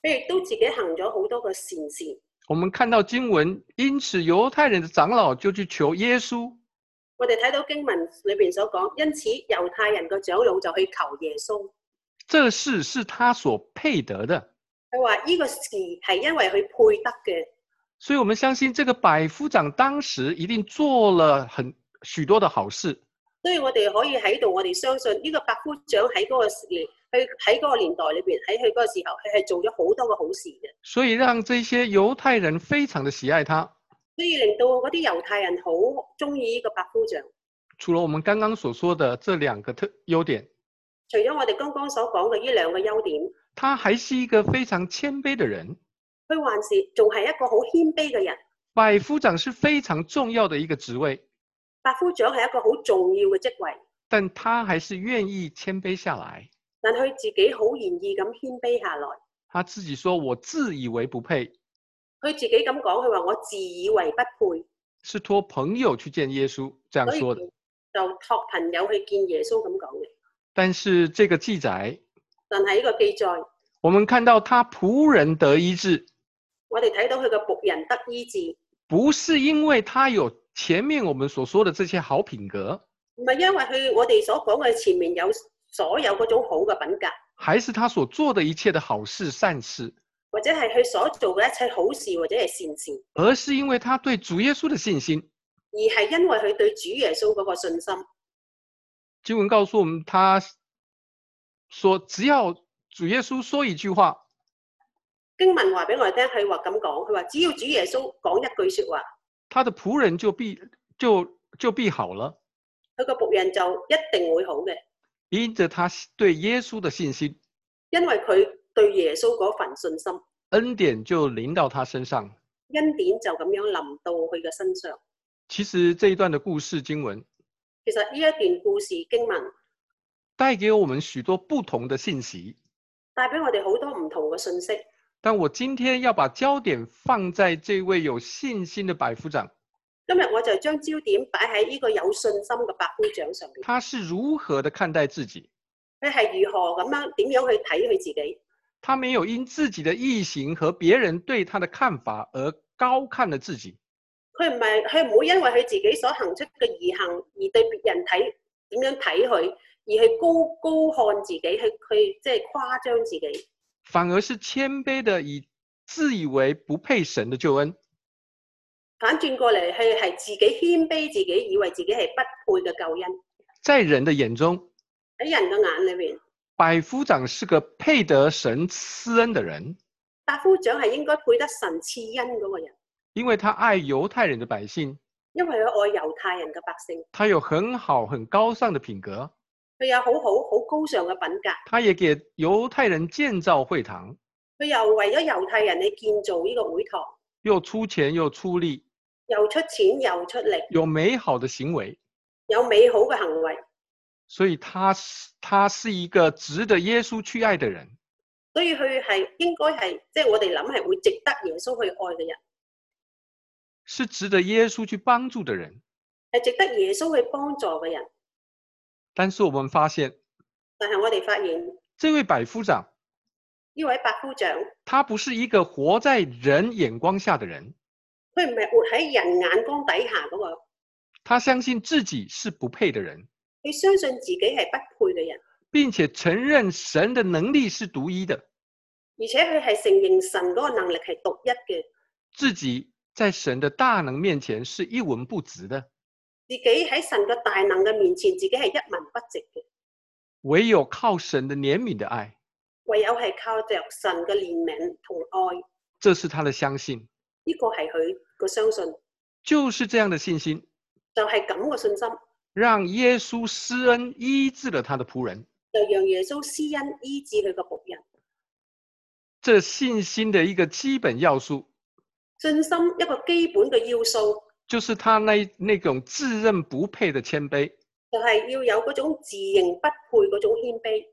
佢亦都自己行咗好多嘅善事。 我們看到經文，因此猶太人的長老就去求耶穌。 我哋睇到經文裏邊所講，因此猶太人嘅長老就去求耶穌。 這事是他所配得的。 佢話呢個事係因為佢配得嘅。 所以我們相信這個百夫長當時一定做了很許多的好事。 所以我哋可以喺度，我哋相信呢個百夫長喺嗰個年，佢喺嗰個年代裏邊，喺佢嗰個時候，佢係做咗好多嘅好事嘅。 所以讓這些猶太人非常的喜愛他。 所以令到嗰啲猶太人好中意呢個百夫長。 除了我們剛剛所說的這兩個特優點， 除咗我哋剛剛所講嘅呢兩個優點， 他還是一個非常謙卑的人。 佢還是仲係一個好謙卑嘅人。 百夫長是非常重要的一個職位。 百夫長係一個好重要嘅職位， 但他還是願意謙卑下來。 但佢自己好願意咁謙卑下來。 他自己說：我自以為不配。 佢自己咁講，佢話我自以為不配。 是託朋友去見耶穌，這樣說的。 就託朋友去見耶穌咁講嘅。 但是這個記載， 但係呢個記載， 我們看到他僕人得醫治。 我哋睇到佢嘅僕人得醫治， 不是因為他有前面我們所說的這些好品格， 唔係因為佢我哋所講嘅前面有所有嗰種好嘅品格， 還是他所做的一切的好事善事， 或者係佢所做嘅一切好事或者係善事， 而是因為他對主耶穌的信心， 而係因為佢對主耶穌嗰個信心。 經文告訴我們，他說只要主耶穌說一句話， 經文話俾我哋聽，佢話咁講，佢話只要主耶穌講一句說話， 他的僕人就必就就必好了。 佢個僕人就一定會好嘅， 因着他對耶穌的信心， 因為佢對耶穌嗰份信心， 恩典就臨到他身上， 恩典就咁樣臨到佢嘅身上。 其實這一段的故事經文， 其實呢一段故事經文帶給我們許多不同的信息， 帶俾我哋好多唔同嘅信息。 但我今天要把焦點放在這位有信心的百夫長。 今日我就將焦點擺喺呢個有信心嘅百夫長上面。 他是如何的看待自己？ 佢係如何咁樣點樣去睇佢自己？ 他沒有因自己的義行和別人對他的看法而高看了自己。 佢唔係佢唔會因為佢自己所行出嘅義行而對別人睇點樣睇佢，而去高高看自己，去去即係誇張自己。 反而是謙卑的以自以為不配神的救恩。 反轉過嚟，係係自己謙卑自己，以為自己係不配嘅救恩。 在人的眼中， 喺人嘅眼裏面， 百夫長是個配得神賜恩的人。 百夫長係應該配得神賜恩嗰個人， 因為他愛猶太人的百姓， 因為佢愛猶太人嘅百姓， 他有很好很高尚的品格， 佢有好好好高尚嘅品格， 他也給猶太人建造會堂， 佢又為咗猶太人去建造呢個會堂， 又出錢又出力， 又出錢又出力， 有美好的行為， 有美好嘅行為， 所以他是他是一個值得耶穌去愛的人。 所以佢係應該係即係我哋諗係會值得耶穌去愛嘅人， 是值得耶穌去幫助的人， 係值得耶穌去幫助嘅人。 但是我們發現， 但係我哋發現這位百夫長， 呢位百夫長， 他不是一個活在人眼光下的人， 佢唔係活喺人眼光底下嗰個， 他相信自己是不配的人， 佢相信自己係不配嘅人， 並且承認神的能力是獨一的， 而且佢係承認神嗰個能力係獨一嘅， 自己在神的大能面前是一文不值的， 自己喺神嘅大能嘅面前，自己係一文不值嘅， 唯有靠神的憐憫的愛， 唯有係靠着神嘅憐憫同愛， 這是他的相信， 呢個係佢個相信， 就是這樣的信心， 就係咁嘅信心， 讓耶穌施恩醫治了他的僕人， 就讓耶穌施恩醫治佢個僕人。 這信心的一個基本要素， 信心一個基本嘅要素， 就是他那那種自認不配的謙卑， 就係要有嗰種自認不配嗰種謙卑。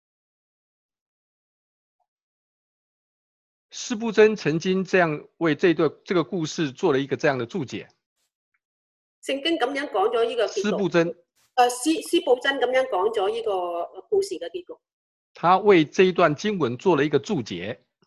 司布真曾經這樣為這段這個故事做了一個這樣的注解。 聖經咁樣講咗呢個結局。 司布真， 誒司司布真咁樣講咗呢個故事嘅結局。 他為這一段經文做了一個注解。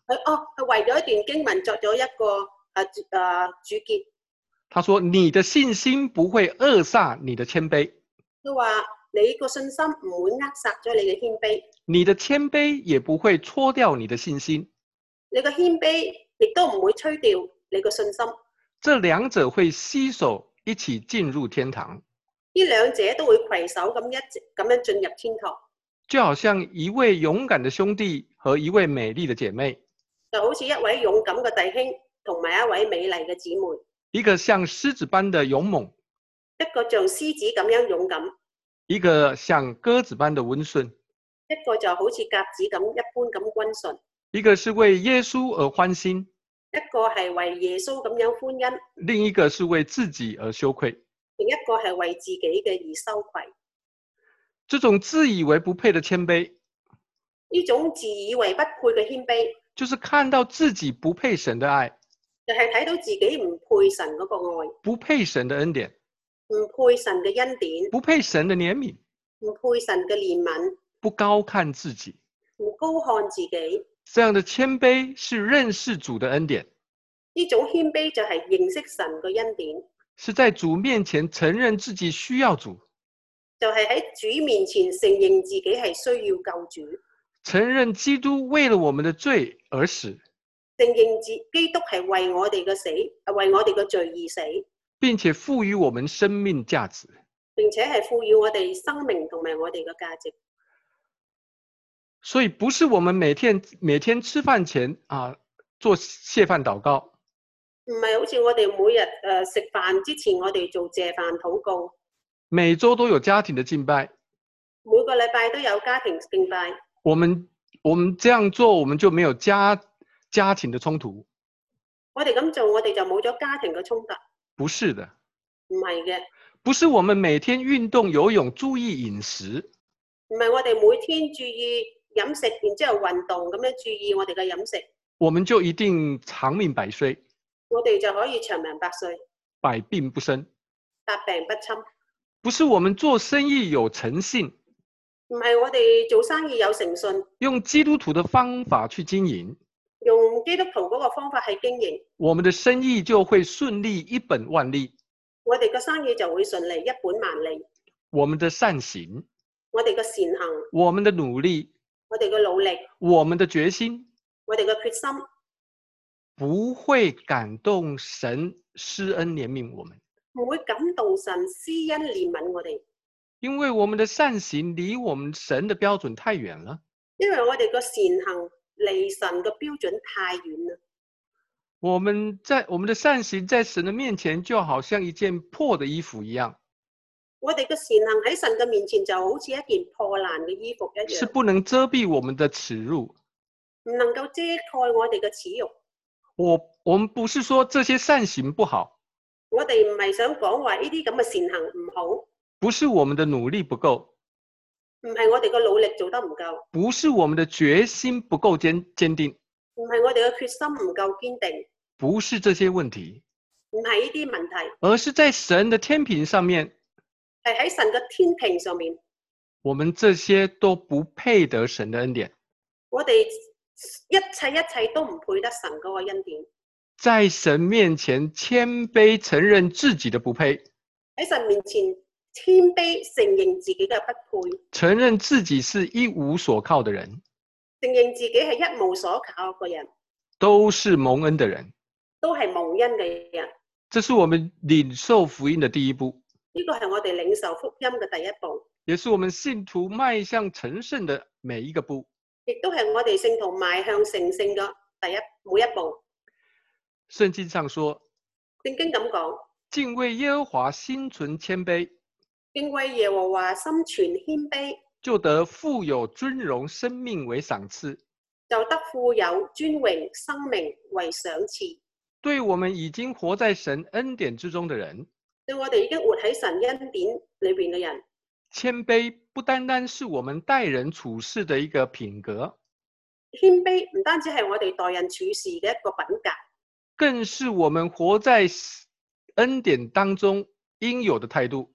佢哦，佢為咗一段經文作咗一個誒誒注結。 他说：“你的信心不會扼殺你的謙卑， 佢話你個信心唔會扼殺咗你嘅謙卑， 你的謙卑也不會搓掉你的信心。 你個謙卑亦都唔會吹掉你個信心。 這兩者會攜手一起進入天堂。 呢兩者都會攜手咁一直咁樣進入天堂， 就好像一位勇敢的兄弟和一位美麗的姐妹， 就好似一位勇敢嘅弟兄同埋一位美麗嘅姊妹， 一個像獅子般的勇猛， 一個像獅子咁樣勇敢， 一個像鴿子般的溫順， 一個就好似鴿子咁一般咁溫順， 一個是為耶穌而歡心， 一個係為耶穌咁樣歡欣， 另一個是為自己而羞愧。 另一個係為自己嘅而羞愧。 這種自以為不配的謙卑， 呢種自以為不配嘅謙卑， 就是看到自己不配神的愛， 就係睇到自己唔配神嗰個愛， 不配神的恩典， 唔配神嘅恩典， 不配神的憐憫， 唔配神嘅憐憫， 不高看自己。 唔高看自己。 這樣的謙卑是認識主的恩典， 呢種謙卑就係認識神嘅恩典， 是在主面前承認自己需要主， 就係喺主面前承認自己係需要救主， 承認基督為了我們的罪而死， 承認自基督係為我哋嘅死，係為我哋嘅罪而死， 並且賦予我們生命價值。 並且係賦予我哋生命同埋我哋嘅價值。 所以不是我們每天每天吃飯前啊做謝飯禱告， 唔係好似我哋每日誒食飯之前，我哋做謝飯禱告， 每周都有家庭的敬拜。 每個禮拜都有家庭敬拜。 我們我們這樣做，我們就沒有家家庭的衝突。 我哋咁做，我哋就冇咗家庭嘅衝突。 不是的， 唔係嘅， 不是我們每天運動游泳注意飲食， 唔係我哋每天注意飲食，然之後運動咁樣注意我哋嘅飲食， 我們就一定長命百歲， 我哋就可以長命百歲， 百病不生。 百病不侵。 不是我們做生意有誠信， 唔係我哋做生意有誠信， 用基督徒的方法去經營， 用基督徒嗰個方法去經營， 我們的生意就會順利一本萬利， 我哋嘅生意就會順利一本萬利。 我們的善行， 我哋嘅善行， 我們的努力， 我哋嘅努力， 我們的決心， 我哋嘅決心， 不會感動神施恩憐憫我們， 唔會感動神施恩憐憫我哋， 因為我們的善行離我們神的標準太遠了。 因為我哋個善行離神嘅標準太遠啦。 我們在我們的善行在神的面前，就好像一件破的衣服一樣， 我哋嘅善行喺神嘅面前就好似一件破爛嘅衣服一樣， 是不能遮蔽我們的恥辱。 唔能夠遮蓋我哋嘅恥辱。 我我們不是說這些善行不好， 我哋唔係想講話呢啲咁嘅善行唔好， 不是我們的努力不夠， 唔係我哋嘅努力做得唔夠， 不是我們的決心不夠堅堅定， 唔係我哋嘅決心唔夠堅定， 不是這些問題， 唔係呢啲問題， 而是在神的天平上面， 係喺神嘅天平上面， 我們這些都不配得神的恩典， 我哋一切一切都唔配得神嗰個恩典。 在神面前謙卑承認自己的不配， 喺神面前謙卑承認自己嘅不配， 承認自己是一無所靠的人， 承認自己係一無所靠嘅人， 都是蒙恩的人。 都係蒙恩嘅人。 這是我們領受福音的第一步， 呢個係我哋領受福音嘅第一步， 也是我們信徒邁向成聖的每一個步。 亦都係我哋聖徒邁向成聖嘅第一每一步。 聖經上說， 聖經咁講， 敬畏耶和華心存謙卑， 敬畏耶和華心存謙卑， 就得富有尊榮生命為賞賜。 就得富有尊榮生命為賞賜。 對我們已經活在神恩典之中的人， 對我哋已經活喺神恩典裏邊嘅人， 謙卑不單單是我們待人處事的一個品格， 謙卑唔單止係我哋待人處事嘅一個品格， 更是我們活在恩典當中應有的態度。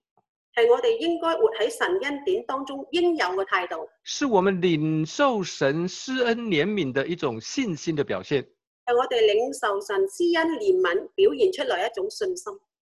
係我哋應該活喺神恩典當中應有嘅態度， 是我们领受神施恩憐悯的一种信心的表现。 係我哋領受神施恩憐憫表現出來一種信心。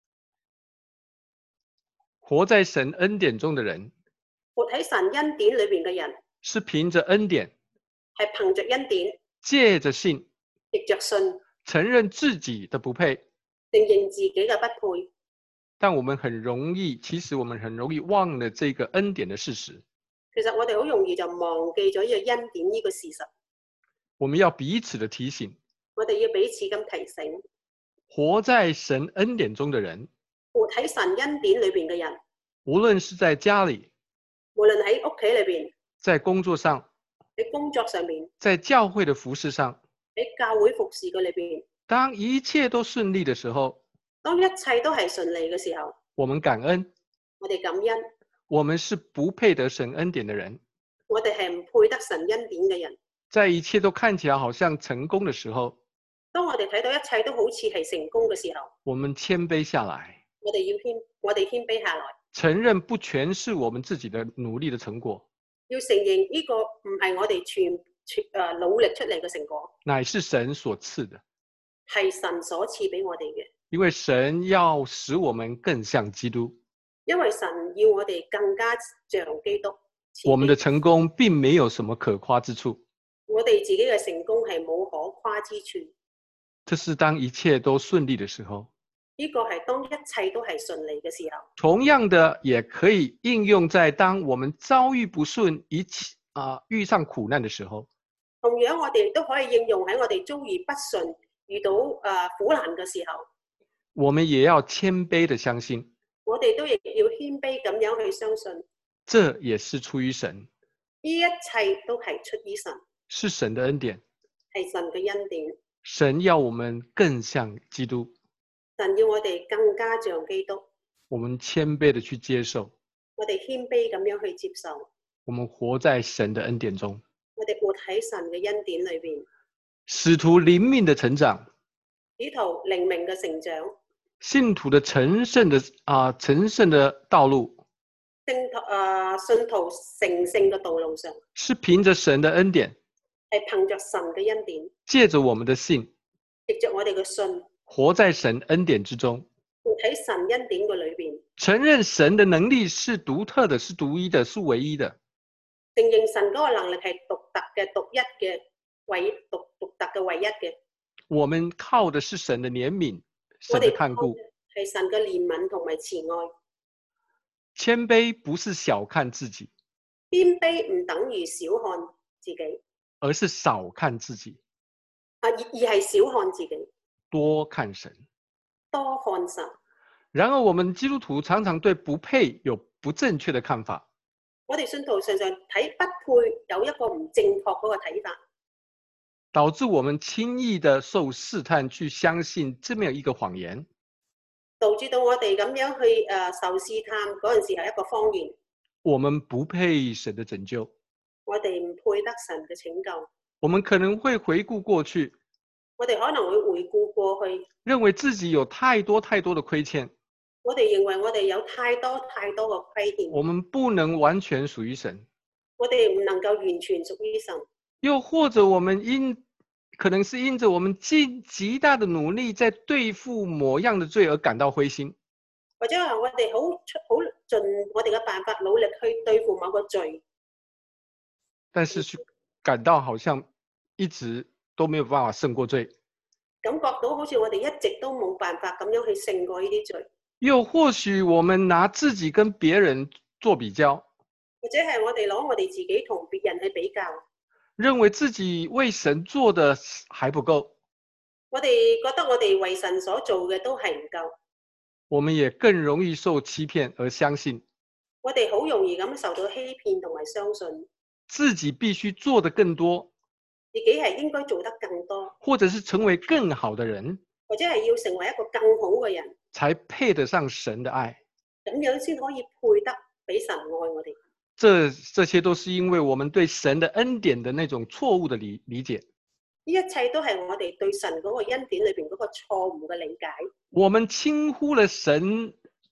活在神恩典中的人， 活喺神恩典裏邊嘅人， 是凭着恩典， 係憑着恩典， 借着信， 藉着信， 承认自己的不配。 承認自己嘅不配。 但我们很容易，其实我们很容易忘了这个恩典的事实。 其實我哋好容易就忘記咗呢個恩典呢個事實。 我们要彼此的提醒， 我哋要彼此咁提醒， 活在神恩典中的人， 活喺神恩典裏邊嘅人， 无论是在家里、 無論喺屋企裏邊， 在工作上、 喺工作上面， 在教會的服事上， 喺教會服侍嘅裏邊， 当一切都順利的時候， 當一切都係順利嘅時候， 我們感恩， 我哋感恩。 我們是不配得神恩典的人。 我哋係唔配得神恩典嘅人。 在一切都看起來好像成功的時候， 當我哋睇到一切都好似係成功嘅時候， 我們謙卑下來， 我哋要謙，我哋謙卑下來， 承認不全是我們自己的努力的成果， 要承認呢個唔係我哋全全誒努力出嚟嘅成果， 乃是神所賜的。 係神所賜俾我哋嘅。 因為神要使我們更像基督， 因為神要我哋更加像基督。 我們的成功並沒有什麼可誇之處。 我哋自己嘅成功係冇可誇之處。 這是當一切都順利的時候。 呢個係當一切都係順利嘅時候。 同樣的，也可以應用在當我們遭遇不順、一切啊、呃、遇上苦難的時候。 同樣，我哋都可以應用喺我哋遭遇不順、遇到誒、呃、苦難嘅時候。 我們也要謙卑的相信。 我哋都亦要謙卑咁樣去相信。 這也是出於神。 呢一切都係出於神。 是神的恩典。 係神嘅恩典。 神要我們更像基督。 神要我哋更加像基督。 我們謙卑的去接受。 我哋謙卑咁樣去接受。 我們活在神的恩典中。 我哋活喺神嘅恩典裏邊。 使徒靈命的成長。 使徒靈命嘅成長。 信徒的成聖的啊、呃，成聖的道路。 聖徒啊，信徒成聖嘅道路上。 是憑着神的恩典。 係憑着神嘅恩典。 借着我們的信。 藉着我哋嘅信。 活在神恩典之中。 活喺神恩典嘅裏邊。 承認神的能力是獨特的，是獨一的，是唯一的。 承認神嗰個能力係獨特嘅、獨一嘅、唯獨獨特嘅、唯一嘅。 我們靠的是神的憐憫，神的看顧。 係神嘅憐憫同埋慈愛。 謙卑不是小看自己。 謙卑唔等於小看自己， 而是少看自己。 啊，而而係小看自己。 多看神。 多看神。 然而，我們基督徒常常對不配有不正確的看法。 我哋信徒常常睇不配有一個唔正確嗰個睇法， 導致我們輕易的受試探去相信這麼一個謊言， 導致到我哋咁樣去誒、呃、受試探嗰陣時係一個謊言。 我們不配神的拯救。 我哋唔配得神嘅拯救。 我們可能會回顧過去。 我哋可能會回顧過去， 認為自己有太多太多的虧欠。 我哋認為我哋有太多太多嘅虧欠。 我們不能完全屬於神。 我哋唔能夠完全屬於神。 又或者我們因可能是因着我們盡極大的努力在對付某樣的罪而感到灰心。 或者話我哋好出好盡我哋嘅辦法努力去對付某個罪， 但是感到好像一直都沒有辦法勝過罪。 感覺到好似我哋一直都冇辦法咁樣去勝過呢啲罪。 又或許我們拿自己跟別人做比較， 或者係我哋攞我哋自己同別人去比較， 認為自己為神做的還不夠。 我哋覺得我哋為神所做嘅都係唔夠。 我們也更容易受欺騙而相信， 我哋好容易咁受到欺騙同埋相信， 自己必須做得更多， 自己係應該做得更多， 或者是成為更好的人， 或者係要成為一個更好嘅人， 才配得上神的愛。 咁樣先可以配得俾神愛我哋。 這這些都是因為我們對神的恩典的那種錯誤的理理解。 呢一切都係我哋對神嗰個恩典裏邊嗰個錯誤嘅理解。 我們輕忽了神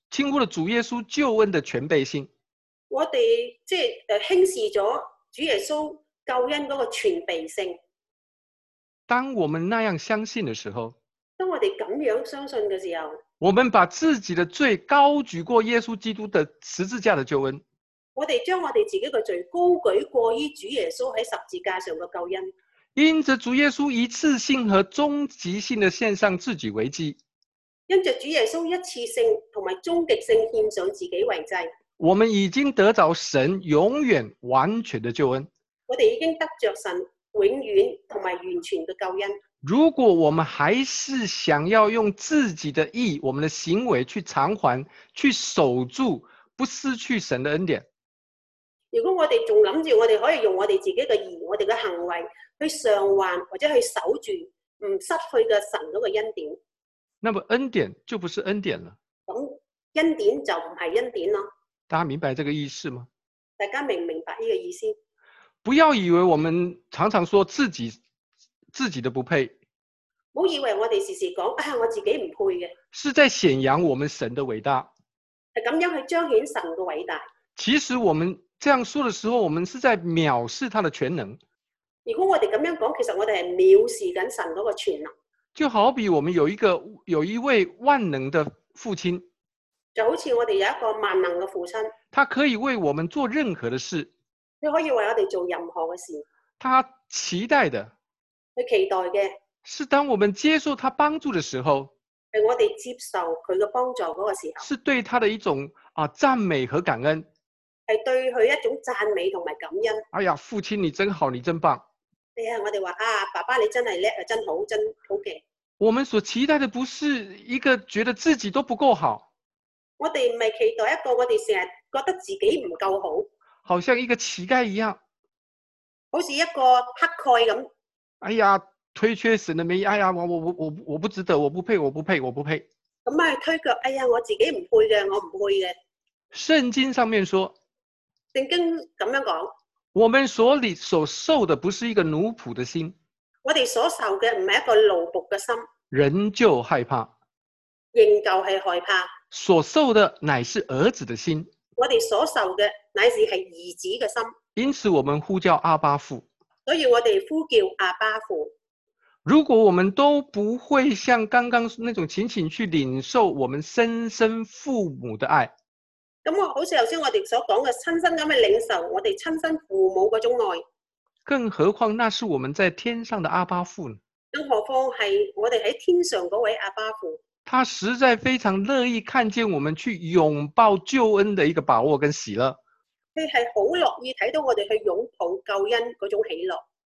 轻忽了主耶穌救恩的全備性。 我哋即係誒輕視咗主耶穌救恩嗰個全備性。 當我們那樣相信的時候， 當我哋咁樣相信嘅時候， 我們把自己的罪高舉過耶穌基督的十字架的救恩。 我哋將我哋自己嘅罪高舉過於主耶穌喺十字架上嘅救恩。 因着主耶穌一次性和終極性的獻上自己為祭， 因着主耶穌一次性同埋終極性獻上自己為祭， 我們已經得着神永遠完全的救恩。 我哋已經得着神永遠同埋完全嘅救恩。 如果我們還是想要用自己的義、我們的行為去償還、去守住，不失去神的恩典， 如果我哋仲諗住我哋可以用我哋自己嘅義、我哋嘅行為去償還或者去守住，唔失去嘅神嗰個恩典， 那麼恩典就不是恩典了。 咁恩典就唔係恩典咯。 大家明白這個意思嗎？ 大家明唔明白呢個意思？ 不要以為我們常常說自己自己的不配， 唔好以為我哋時時講啊我自己唔配嘅， 是在顯揚我們神的偉大。 係咁樣去彰顯神嘅偉大。 其實我們這樣說的時候，我們是在藐視他的全能。 如果我哋咁樣講，其實我哋係藐視緊神嗰個全能。 就好比我們有一個有一位萬能的父親， 就好似我哋有一個萬能嘅父親， 他可以為我們做任何的事， 佢可以為我哋做任何嘅事。 他期待的， 佢期待嘅是當我們接受他幫助的時候， 係我哋接受佢嘅幫助嗰個時候， 是對他的一種啊讚美和感恩。 係對佢一種讚美同埋感恩。 哎呀，父親你真好，你真棒。 哎呀，我哋話啊，爸爸你真係叻啊，真好，真好嘅。 我們所期待的不是一個覺得自己都不夠好， 我哋唔係期待一個我哋成日覺得自己唔夠好， 好像一個乞丐一樣， 好似一個乞丐咁。 哎呀，推卻神的名，哎呀，我我我我我不值得，我不配，我不配，我不配。 咁啊推腳，哎呀，我自己唔配嘅，我唔配嘅。 聖經上面說， 聖經咁樣講， 我們所領所受的不是一個奴僕的心， 我哋所受嘅唔係一個奴僕嘅心， 仍舊害怕； 仍舊係害怕。 所受的乃是兒子的心， 我哋所受嘅乃是係兒子嘅心， 因此我們呼叫阿爸父。 所以我哋呼叫阿爸父。 如果我們都不會像剛剛那種情形去領受我們親生父母的愛， 咁我好似頭先我哋所講嘅親身咁去領受我哋親生父母嗰種愛， 更何況那是我們在天上的阿爸父呢？ 更何況係我哋喺天上嗰位阿爸父， 他實在非常樂意看見我們去擁抱救恩的一個把握跟喜樂。 佢係好樂意睇到我哋去擁抱救恩嗰種喜樂。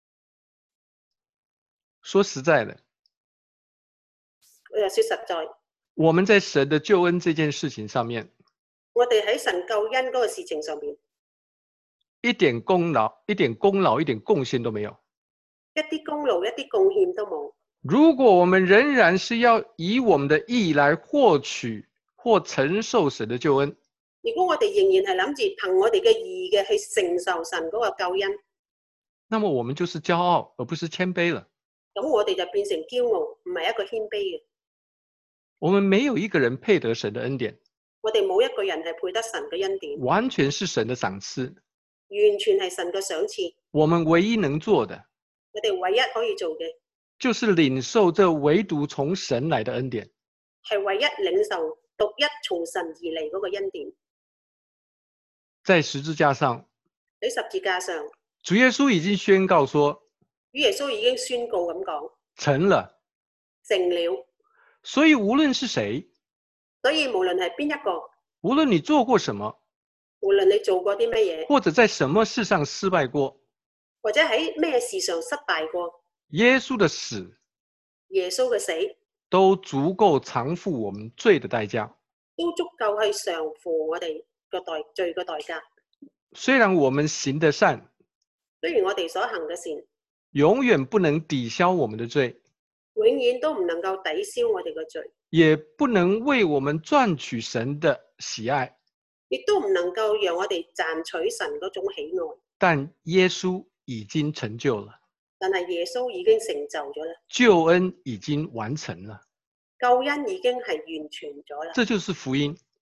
說實在的， 誒，說實在， 我們在神的救恩這件事情上面， 我哋喺神救恩嗰個事情上面， 一點功勞、一點功勞、一點貢獻都沒有。 一啲功勞、一啲貢獻都冇。 如果我們仍然是要以我們的義來獲取或承受神的救恩， 如果我哋仍然係諗住憑我哋嘅義嘅去承受神嗰個救恩， 那麼我們就是驕傲，而不是謙卑了。 咁我哋就變成驕傲，唔係一個謙卑嘅。 我們沒有一個人配得神的恩典， 我哋冇一個人係配得神嘅恩典， 完全是神的賞賜， 完全係神嘅賞賜。 我們唯一能做的， 我哋唯一可以做嘅， 就是領受這唯獨從神來的恩典， 係唯一領受獨一從神而嚟嗰個恩典。 在十字架上， 喺十字架上， 主耶穌已經宣告說， 主耶穌已經宣告咁講， 成了。 成了。 所以無論是誰， 所以無論係邊一個， 無論你做過什麼， 無論你做過啲乜嘢， 或者在什麼事上失敗過， 或者喺咩事上失敗過， 耶穌的死， 耶穌嘅死都足夠償付我們罪的代價， 都足夠去償付我哋個代罪嘅代價。 雖然我們行的善， 雖然我哋所行嘅善， 永遠不能抵消我們的罪， 永遠都唔能夠抵消我哋嘅罪， 也不能為我們賺取神的喜愛， 亦都唔能夠讓我哋賺取神嗰種喜愛。 但耶穌已經成就了， 但係耶穌已經成就咗啦， 救恩已經完成了， 救恩已經係完全咗啦。 這就是福音。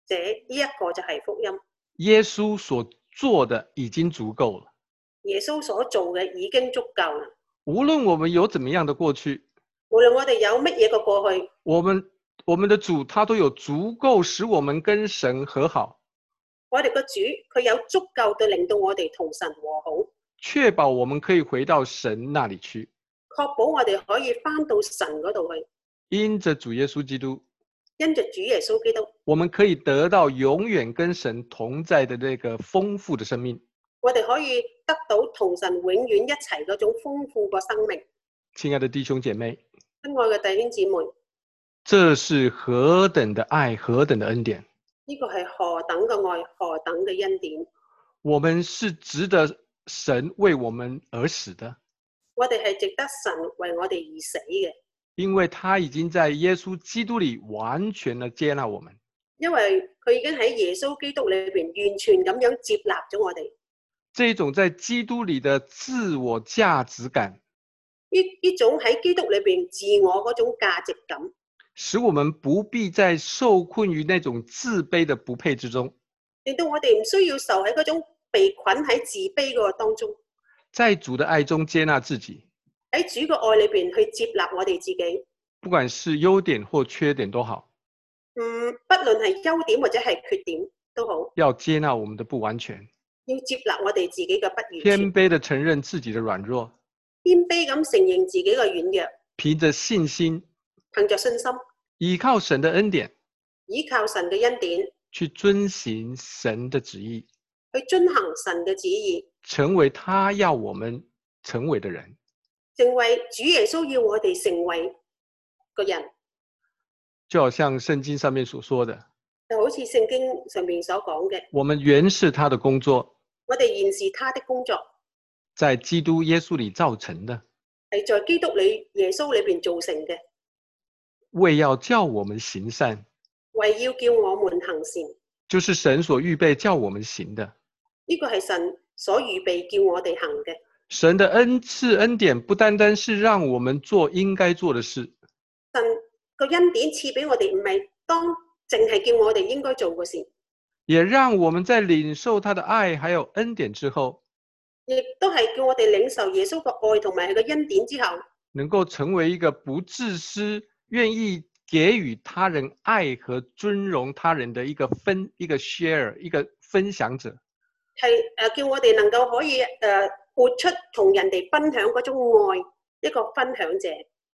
這呢一個就係福音。 耶穌所做的已經足夠了。 耶穌所做嘅已經足夠啦。 無論我們有怎麼樣的過去， 無論我哋有乜嘢嘅過去， 我們我們的主他都有足夠使我們跟神和好， 我哋個主佢有足夠嘅令到我哋同神和好， 確保我們可以回到神那裡去， 確保我哋可以返到神嗰度去。 因着主耶穌基督， 因着主耶穌基督， 我們可以得到永遠跟神同在的那個豐富的生命。 我哋可以得到同神永遠一齊嗰種豐富嘅生命。 親愛的弟兄姐妹， 親愛嘅弟兄姊妹， 這是何等的愛，何等的恩典！ 呢個係何等嘅愛，何等嘅恩典！ 我們是值得神為我們而死的， 我哋係值得神為我哋而死嘅， 因為他已經在耶穌基督裡完全的接納我們。 因為佢已經喺耶穌基督裏邊完全咁樣接納咗我哋。 這種在基督裡的自我價值感， 呢呢種喺基督裏邊自我嗰種價值感， 使我們不必再受困於那種自卑的不配之中， 令到我哋唔需要受喺嗰種被困喺自卑嗰個當中， 在主的愛中接納自己， 喺主嘅愛裏邊去接納我哋自己， 不管是優點或缺點都好， 嗯，不論係優點或者係缺點都好， 要接納我們的不完全， 要接納我哋自己嘅不完全， 謙卑的承認自己的軟弱， 謙卑咁承認自己嘅軟弱， 憑着信心， 憑着信心， 依靠神的恩典， 依靠神嘅恩典， 去遵行神的旨意， 去遵行神嘅旨意， 成為他要我們成為的人。 成為主耶穌要我哋成為個人， 就好像聖經上面所說的， 就好似聖經上面所講嘅， 我們原是他的工作， 我哋原是他的工作， 在基督耶穌裡造成的， 係在基督裏耶穌裏邊造成嘅， 為要叫我們行善， 為要叫我們行善， 就是神所預備叫我們行的。 呢個係神所預備叫我哋行嘅。 神的恩賜恩典不單單是讓我們做應該做的事， 神個恩典賜俾我哋，唔係當淨係叫我哋應該做嘅事， 也讓我們在領受他的愛還有恩典之後， 亦都係叫我哋領受耶穌個愛同埋佢個恩典之後， 能夠成為一個不自私、願意給予他人愛和尊榮他人的一個分一個 share 一個分享者， 係誒、呃、叫我哋能夠可以誒、呃、活出同人哋分享嗰種愛，一個分享者。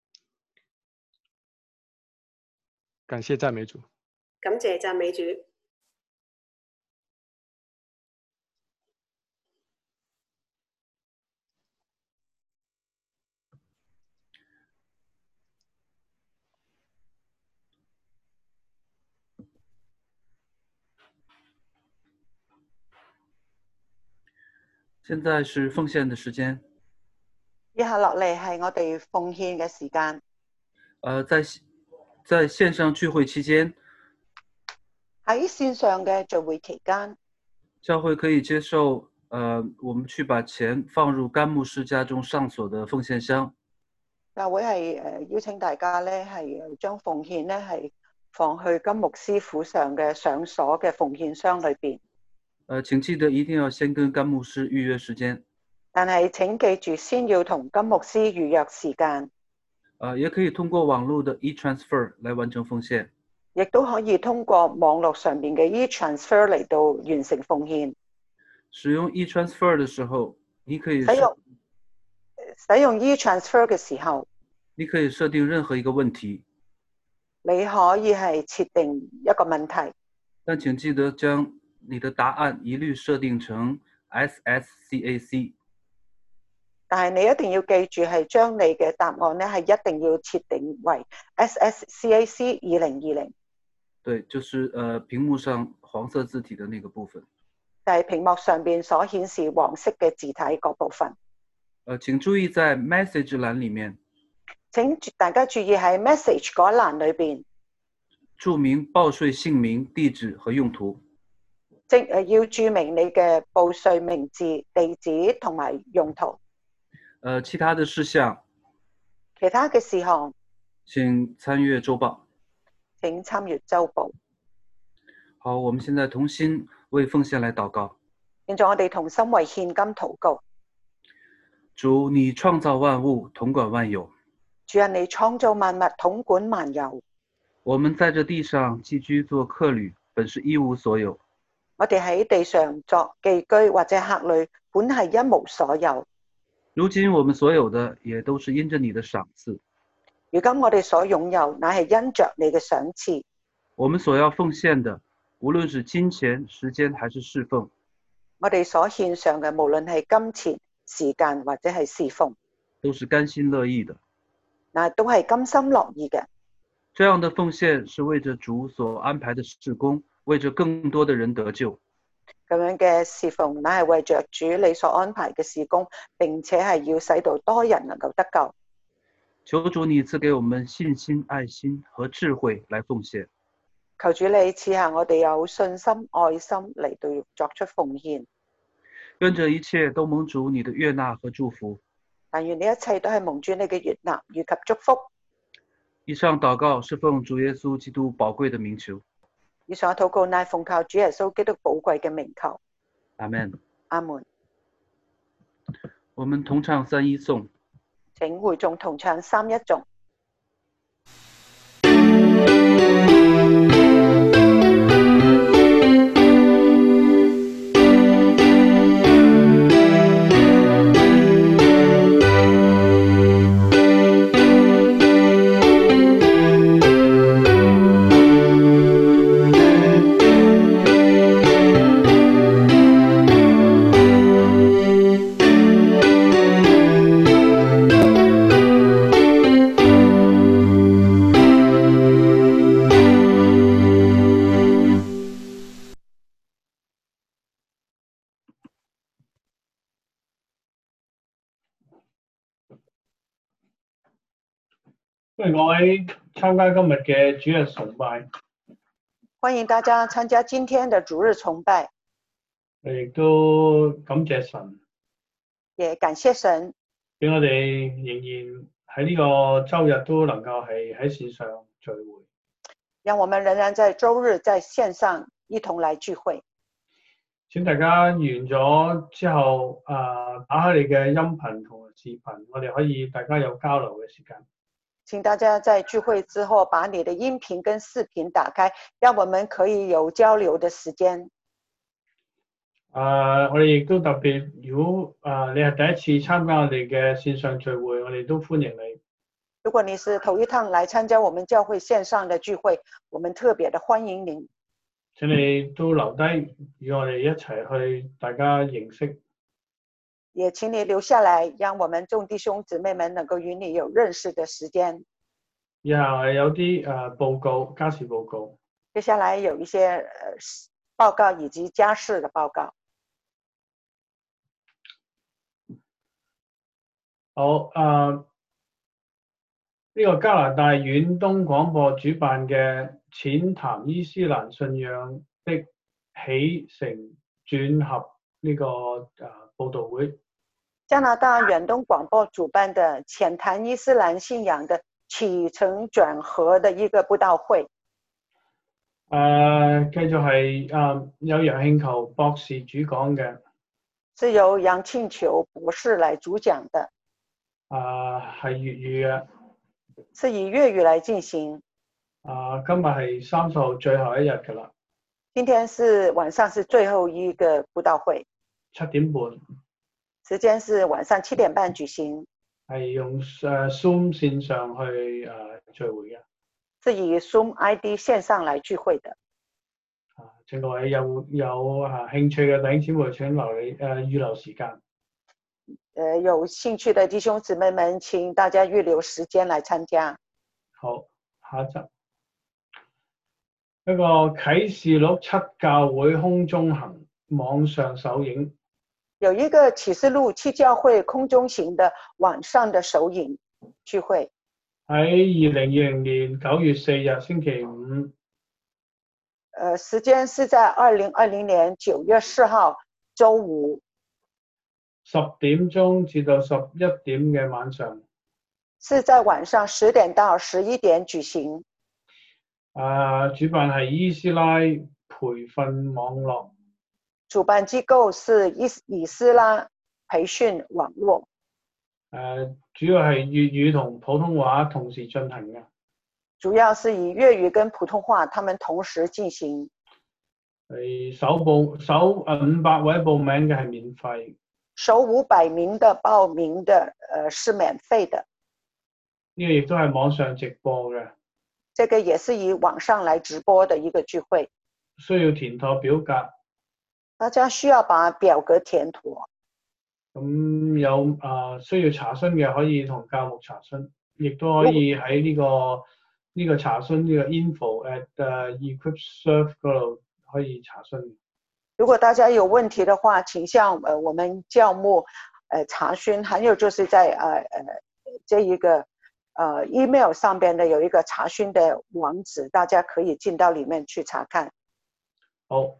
感謝讚美主， 感謝讚美主。 現在是奉獻的時間。 以下落嚟係我哋奉獻嘅時間。 呃，在在線上聚會期間， 喺線上嘅聚會期間， 教會可以接受，呃，我們去把錢放入甘牧師家中上鎖的奉獻箱。 教會係誒邀請大家咧係將奉獻咧係放去甘牧師府上嘅上鎖嘅奉獻箱裏邊。 呃，請記得一定要先跟甘牧師預約時間。 但係請記住，先要同甘牧師預約時間。 呃，也可以通過網絡的 e-transfer 來完成奉獻。 亦都可以通過網絡上面嘅 e-transfer 嚟到完成奉獻。 使用 e-transfer 的時候，你可以使用使用 e-transfer 嘅時候， 你可以設定任何一個問題。 你可以係設定一個問題， 但請記得將你的答案一律設定成 S S C A C。 但係你一定要記住係將你嘅答案咧係一定要設定為 S S C A C 二零二零。 對，就是呃屏幕上黃色字體的那個部分。 就係屏幕上邊所顯示黃色嘅字體嗰部分。 呃，請注意在 message 欄裡面， 請大家注意喺 message 嗰欄裏邊注明報稅姓名、地址和用途。 即誒要注明你嘅報稅名字、地址同埋用途。 呃，其他的事項， 其他嘅事項， 請參閱週報。 請參閱週報。 好，我们现在同心为奉献来祷告。 現在我哋同心為獻金禱告。 主，你創造萬物，統管萬有。 主啊，你創造萬物，統管萬有。 我們在這地上寄居做客旅，本是一無所有。 我哋喺地上作寄居或者客旅，本係一無所有。 如今我們所有的，也都是因着你的賞賜。 如今我哋所擁有，乃係因着你嘅賞賜。 我們所要奉獻的，無論是金錢、時間還是侍奉， 我哋所獻上嘅，無論係金錢、時間或者係侍奉， 都是甘心樂意的。 嗱，都係甘心樂意嘅。 這樣的奉獻是為着主所安排的事工，為着更多的人得救。 咁樣嘅侍奉，乃係為着主你所安排嘅事工，並且係要使到多人能夠得救。 求主你賜給我們信心、愛心和智慧來奉獻。 求主你賜下我哋有信心、愛心嚟到作出奉獻。 願這一切都蒙主你的悅納和祝福。 但願呢一切都係蒙主你嘅悅納以及祝福。 以上禱告是奉主耶穌基督寶貴的名求。 以上嘅禱告乃奉靠主耶穌基督寶貴嘅名求。 阿門。 阿門。 我們同唱三一頌。 請會眾同唱三一頌。 歡迎各位參加今日嘅主日崇拜。 歡迎大家參加今天的主日崇拜。 亦都感謝神， 也感謝神， 俾我哋仍然喺呢個週日都能夠係喺線上聚會。 讓我們仍然在週日在線上一同來聚會。 請大家完咗之後，啊，打開你嘅音頻同視頻，我哋可以大家有交流嘅時間。 請大家在聚會之後，把你的音頻跟視頻打開，讓我們可以有交流的時間。 啊，我哋亦都特別，如果啊你係第一次參加我哋嘅線上聚會，我哋都歡迎你。 如果你是頭一趟來參加我們教會線上的聚會，我們特別的歡迎您。 請你都留低，與我哋一齊去大家認識。 也請你留下來，讓我們眾弟兄姊妹們能夠與你有認識的時間。 以下係有啲誒報告，家事報告。 接下來有一些誒報告以及家事的報告。 好，誒呢個加拿大遠東廣播主辦嘅淺談伊斯蘭信仰的起承轉合呢個誒報道會。 加拿大遠東廣播主辦的淺談伊斯蘭信仰的起承轉合的一個佈道會。 誒，繼續係誒有楊慶球博士主講嘅。 是由楊慶球博士來主講的。 誒，係粵語嘅。 是以粵語來進行。 誒，今日係三十號最後一日㗎啦。 今天是晚上是最後一個佈道會。 七點半。 時間是晚上七點半舉行。 係用誒 Zoom 線上去誒聚會嘅。 是以 Zoom I D 線上來聚會的。 啊，請各位有有啊興趣嘅弟兄姊妹請留你誒預留時間。 誒，有興趣的弟兄姊妹們，請大家預留時間來參加。 好，下一集。一個啟示錄七教會空中行網上首映。 有一個啟示錄七教會空中行的網上的首映聚會。 喺二零二零年九月四日星期五。 呃，時間是在二零二零年九月四號週五。 十點鐘至到十一點嘅晚上。 是在晚上十點到十一點舉行。 啊，主辦係伊斯拉培培訓網絡。 主辦機構是伊以斯拉培訓網絡。 誒，主要係粵語同普通話同時進行嘅。 主要是以粵語跟普通話，他們同時進行。 係首報首誒五百位報名嘅係免費。 首五百名的報名的，呃，是免費的。 呢個亦都係網上直播嘅。 這個也是以網上來直播的一個聚會。 需要填妥表格。 大家需要把表格填妥。 咁有啊、呃、需要查詢嘅可以同教牧查詢，亦都可以喺呢、這個呢、這個查詢呢個 info at equipserve 嗰度可以查詢。 如果大家有問題的話，請向呃我們教牧呃查詢，還有就是在呃呃這一個呃 email 上邊的有一個查詢的網址，大家可以進到裡面去查看。 好，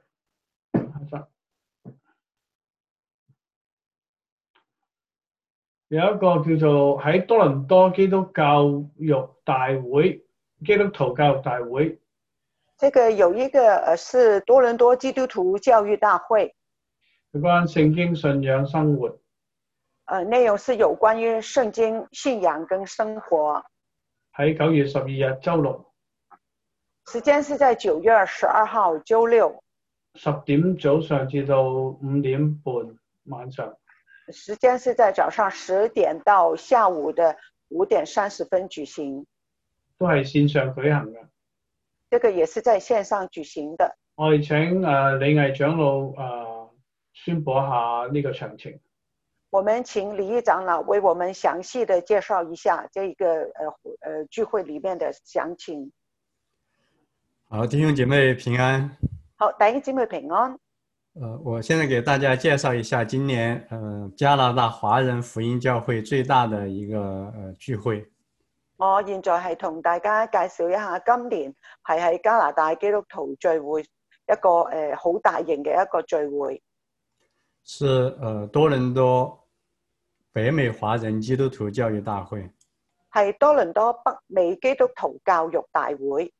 有一個叫做喺多倫多基督教育大會，基督徒教育大會。 這個有一個呃是多倫多基督徒教育大會， 有關聖經信仰生活。 呃，內容是有關於聖經信仰跟生活。 喺九月十二日週六。 時間是在九月十二號週六。 十點早上至到五點半晚上。 時間是在早上十點到下午的五點三十分舉行。 都係線上舉行嘅。 這個也是在線上舉行的。 我哋請誒李毅長老誒宣佈一下呢個詳情。 我們請李毅長老為我們詳細的介紹一下這一個誒誒聚會裡面的詳情。 好，弟兄姐妹平安。 好，弟兄姐妹平安。 呃，我現在給大家介紹一下今年呃加拿大華人福音教會最大的一個呃聚會。 我現在係同大家介紹一下今年係喺加拿大基督徒聚會一個誒好大型嘅一個聚會。 是呃多倫多北美華人基督徒教育大會。 係多倫多北美基督徒教育大會。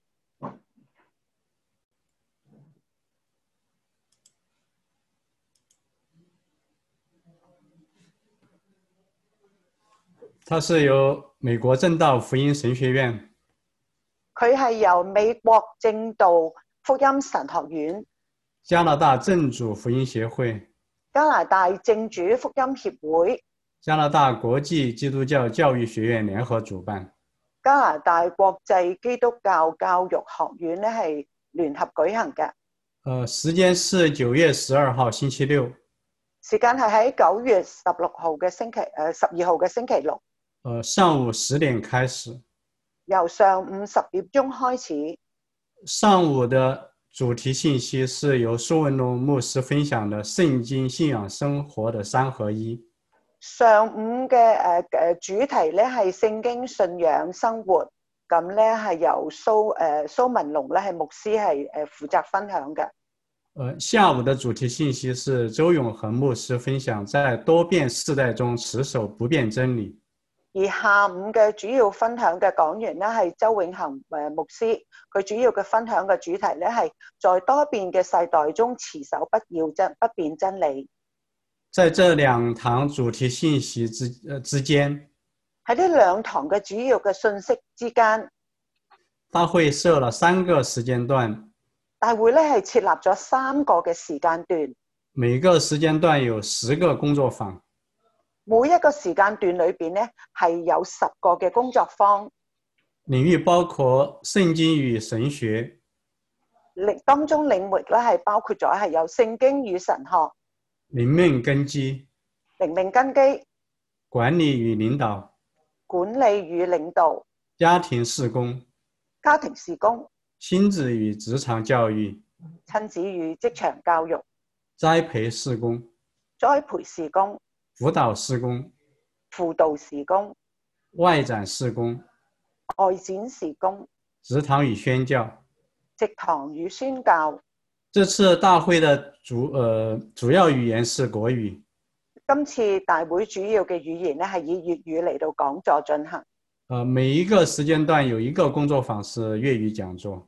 它是由美國正道福音神學院， 佢係由美國正道福音神學院、 加拿大正主福音協會、 加拿大正主福音協會、 加拿大國際基督教教育學院聯合主辦。 加拿大國際基督教教育學院咧係聯合舉行嘅。 呃，時間是九月十二號星期六。 時間係喺九月十六號嘅星期誒十二號嘅星期六。 呃，上午十點開始， 由上午十點鐘開始。 上午的主題信息是由蘇文龍牧師分享的聖經信仰生活的三合一。 上午嘅誒誒主題咧係聖經信仰生活，咁咧係由蘇誒蘇文龍咧係牧師係誒負責分享嘅。 呃，下午的主題信息是周永恒牧師分享在多變世代中持守不變真理。 而下午嘅主要分享嘅講員咧係周永恒誒牧師，佢主要嘅分享嘅主題咧係在多變嘅世代中持守不要真不變真理。 在這兩堂主題信息之呃之間， 喺呢兩堂嘅主要嘅信息之間， 大會設了三個時間段。 大會咧係設立咗三個嘅時間段， 每個時間段有十個工作坊。 每一個時間段裏邊咧係有十個嘅工作坊， 領域包括聖經與神學， 領當中領域咧係包括咗係有聖經與神學、 靈命根基、 靈命根基、 管理與領導、 管理與領導、 家庭事工、 家庭事工、 親子與職場教育、 親子與職場教育、 栽培事工、 栽培事工、 輔導事工、 輔導事工、 外展事工、 外展事工、 職堂與宣教、 職堂與宣教。 這次大會的主呃主要語言是國語。 今次大會主要嘅語言咧係以粵語嚟到講座進行。 呃，每一個時間段有一個工作坊是粵語講座。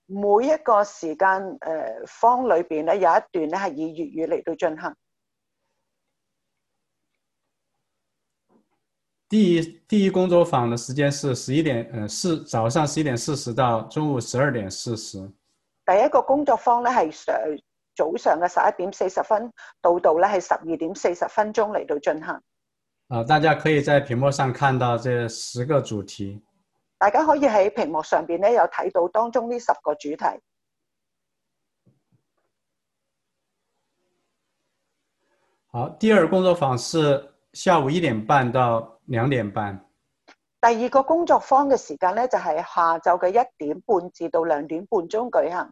每一個時間誒方裏邊咧有一段咧係以粵語嚟到進行。 第一第一工作坊的時間是十一點，呃，是早上十一點四十到中午十二點四十。 第一個工作坊咧係上早上嘅十一點四十分到到咧係十二點四十分鐘嚟到進行。 啊、呃，大家可以在屏幕上看到這十個主題。 大家可以喺屏幕上邊咧有睇到當中呢十個主題。 好，第二工作坊是下午一點半到兩點半。 第二個工作坊嘅時間咧就係下晝嘅一點半至到兩點半鐘舉行。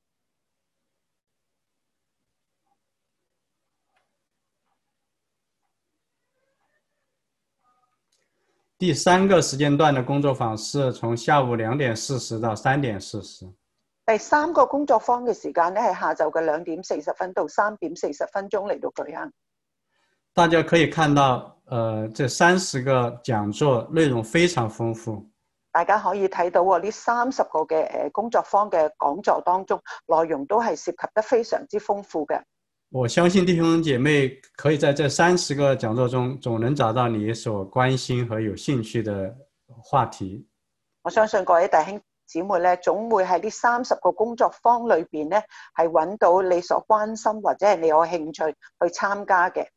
第三個時間段的工作坊是從下午兩點四十到三點四十。 第三個工作坊嘅時間咧係下晝嘅兩點四十分到三點四十分鐘嚟到舉行。 大家可以看到，呃，這三十個講座內容非常豐富。 大家可以睇到喎，呢三十個嘅誒工作坊嘅講座當中，內容都係涉及得非常之豐富嘅。 我相信弟兄姐妹可以在這三十個講座中，總能找到你所關心和有興趣的話題。 我相信各位弟兄姊妹咧，總會喺呢三十個工作坊裏邊咧，係揾到你所關心或者係你有興趣去參加嘅。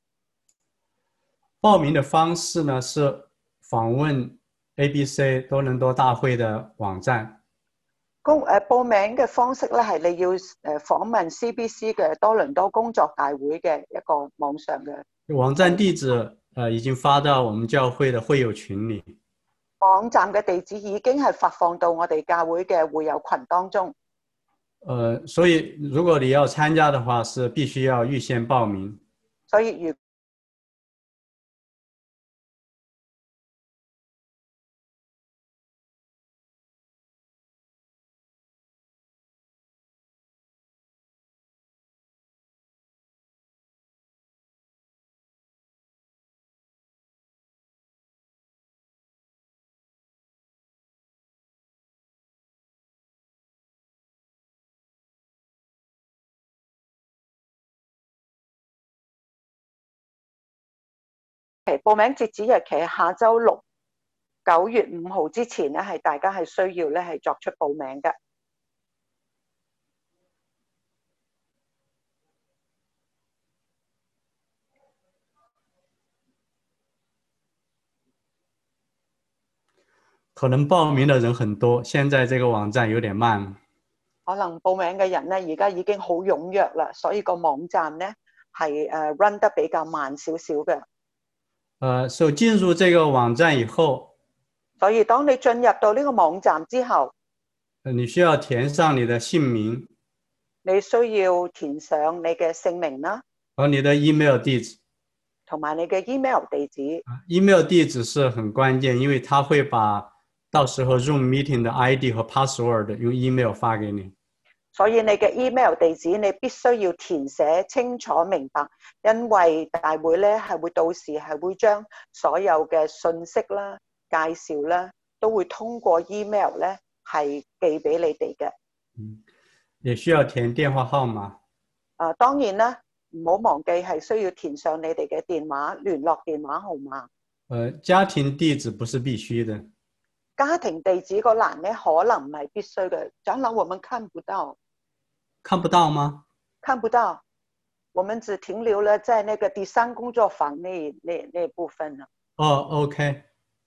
報名的方式呢，是訪問 A B C 多倫多大會的網站。 公誒報名嘅方式咧，係你要誒訪問 C B C 嘅多倫多工作大會嘅一個網上嘅網站地址，呃，已經發到我們教會的會友群裏。 網站嘅地址已經係發放到我哋教會嘅會友群當中。 呃，所以如果你要參加的話，是必須要預先報名。 所以如報名截止日期係下週六九月五號之前咧，係大家係需要咧係作出報名嘅。 可能報名的人很多，現在這個網站有點慢。 可能報名嘅人咧，而家已經好踴躍啦，所以個網站咧係誒 run 得比較慢少少嘅。 呃，所以進入這個網站以後， 所以當你進入到呢個網站之後， 你需要填上你的姓名， 你需要填上你嘅姓名啦， 和你的 email 地址， 同埋你嘅 email 地址。 email 地址是很關鍵，因為他會把到時候 Zoom meeting 的 I D 和 password 用 email 發給你。 所以你嘅 email 地址你必須要填寫清楚明白，因為大會咧係會到時係會將所有嘅信息啦、介紹啦，都會通過 email 咧係寄俾你哋嘅。 嗯，也需要填電話號碼。 啊，當然啦，唔好忘記係需要填上你哋嘅電話聯絡電話號碼。 呃，家庭地址不是必須的。 家庭地址個欄咧可能唔係必須嘅，長老我們看不到。 看不到嗎？ 看不到，我們只停留了在那個第三工作坊那那那部分了。 哦 ，OK。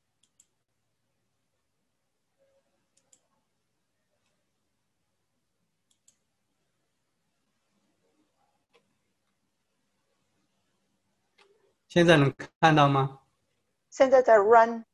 現在能看到嗎？ 現在在 run。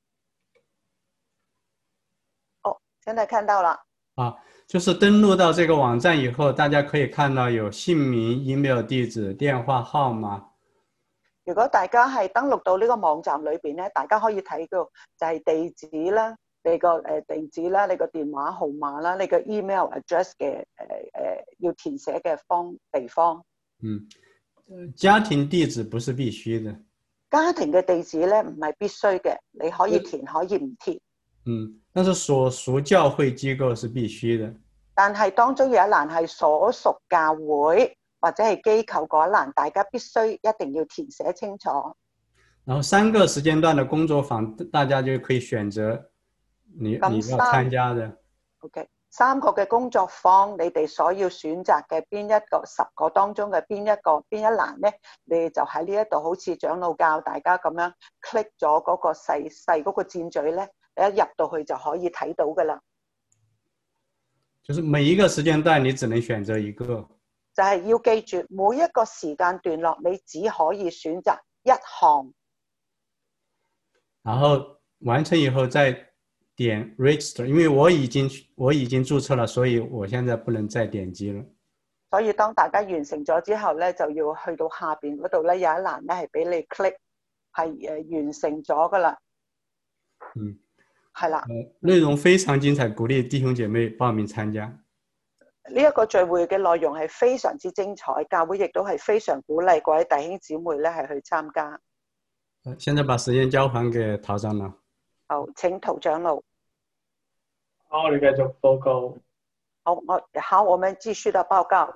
哦，現在看到了。 啊，就是登錄到這個網站以後，大家可以看到有姓名、email 地址、電話號碼。 如果大家係登錄到呢個網站裏邊咧，大家可以睇到就係地址啦，你個誒地址啦，你個電話號碼啦，你個 email address 嘅誒誒要填寫嘅方地方。 嗯，家庭地址不是必須的。 家庭嘅地址咧唔係必須嘅，你可以填可以唔填。 嗯，但是所屬教會機構是必須的。 但係當中有一欄係所屬教會或者係機構嗰一欄，大家必須一定要填寫清楚。 然後三個時間段的工作坊，大家就可以選擇你你要參加的。 OK， 三個嘅工作坊，你哋所要選擇嘅邊一個十個當中嘅邊一個邊一欄咧，你就喺呢一度好似長老教大家咁樣 click 咗嗰個細細嗰個箭嘴咧，你一入到去就可以睇到噶啦。 就是每一個時間段你只能選擇一個。 就係要記住每一個時間段落你只可以選擇一項。 然後完成以後再點 register， 因為我已經我已經註冊了，所以我現在不能再點擊了。 所以當大家完成咗之後咧，就要去到下邊嗰度咧，有一欄咧係俾你 click， 係誒完成咗噶啦。 嗯， 係啦。 呃，內容非常精彩，鼓勵弟兄姐妹報名參加。 呢一個聚會嘅內容係非常之精彩，教會亦都係非常鼓勵各位弟兄姊妹咧係去參加。 現在把時間交還給陶長老。 好，請陶長老。 好，我哋繼續報告。 好，我好，我們繼續的報告。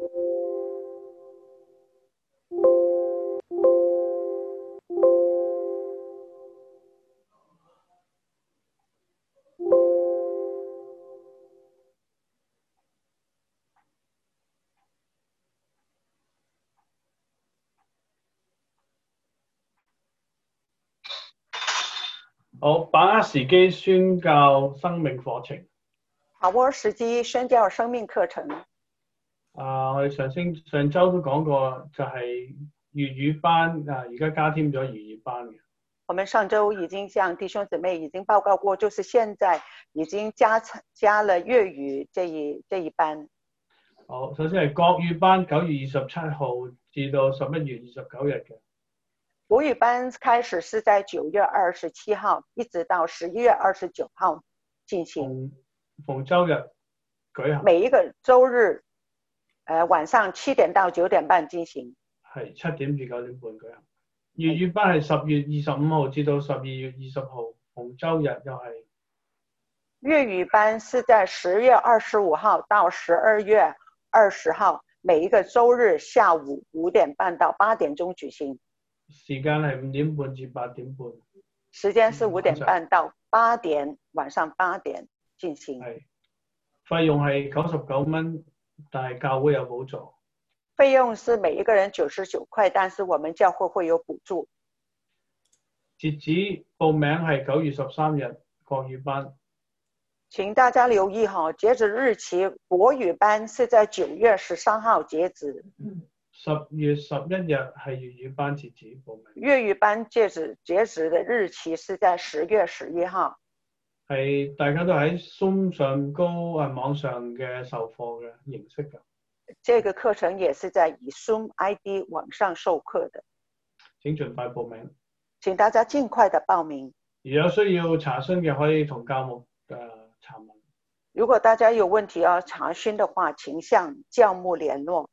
好，把握時機宣教生命課程。 把握時機宣教生命課程。 啊，我哋上星上週都講過，就係粵語班啊，而家加添咗粵語班嘅。 我們上週已經向弟兄姊妹已經報告過，就是現在已經加加了粵語這一這一班。 好，首先係國語班，九月二十七號至到十一月二十九日嘅。 國語班開始是在九月二十七號，一直到十一月二十九號進行。 逢週日舉行。 每一個週日，呃，晚上七點到九點半進行。 係七點至九點半舉行。粵語班係十月二十五號至到十二月二十號，逢週日又係。 粵語班是在十月二十五號到十二月二十號，每一個週日下午五點半到八點鐘舉行。 時間係五點半至八點半。 時間是五點半到八點，晚上八點進行。 係，費用係九十九蚊，但係教會有補助。 費用是每一個人九十九塊，但是我們教會會有補助。 截止報名係九月十三日國語班。 請大家留意哈，截止日期國語班是在九月十三號截止。 十月十一日係粵語班截止報名。 粵語班截止截止的日期是在十月十一號。 係大家都喺 Zoom 上高啊網上嘅授課嘅形式㗎。 這個課程也是在以 Zoom I D 網上授課的。 請盡快報名。 請大家盡快的報名。 如有需要查詢嘅可以同教牧誒查問。 如果大家有問題要查詢的話，請向教牧聯絡。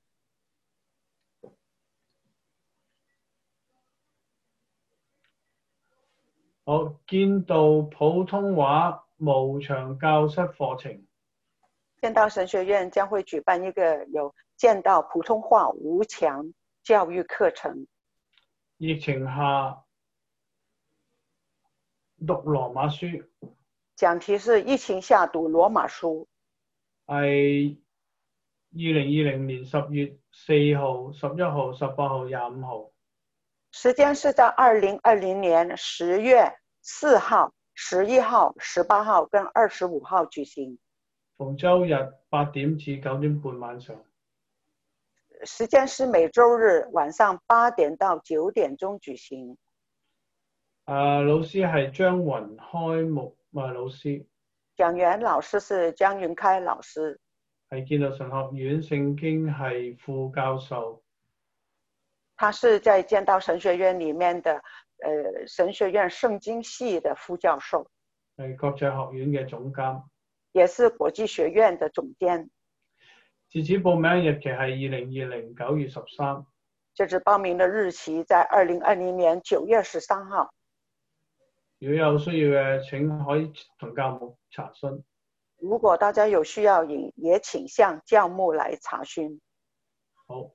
好，建道普通話無牆教室課程。 建道神學院將會舉辦一個有建道普通話無牆教育課程。 疫情下讀羅馬書。 講題是疫情下讀羅馬書。 係二零二零年十月四號、十一號、十八號、廿五號。 時間是在二零二零年十月四號、十一號、十八號跟二十五號舉行。 逢週日八點至九點半晚上。 時間是每週日晚上八點到九點鐘舉行。 啊，老師係張雲開木啊，老師。 講員老師是張雲開老師。 係建道神學院聖經係副教授。 他是在建道神學院裡面的，呃，神學院聖經系的副教授。 係國際學院嘅總監。 也是國際學院的總監。 截止報名日期係二零二零九月十三。 截止報名的日期在二零二零年九月十三號。 如果有需要嘅，請可以同教牧查詢。 如果大家有需要，也也請向教牧來查詢。 好。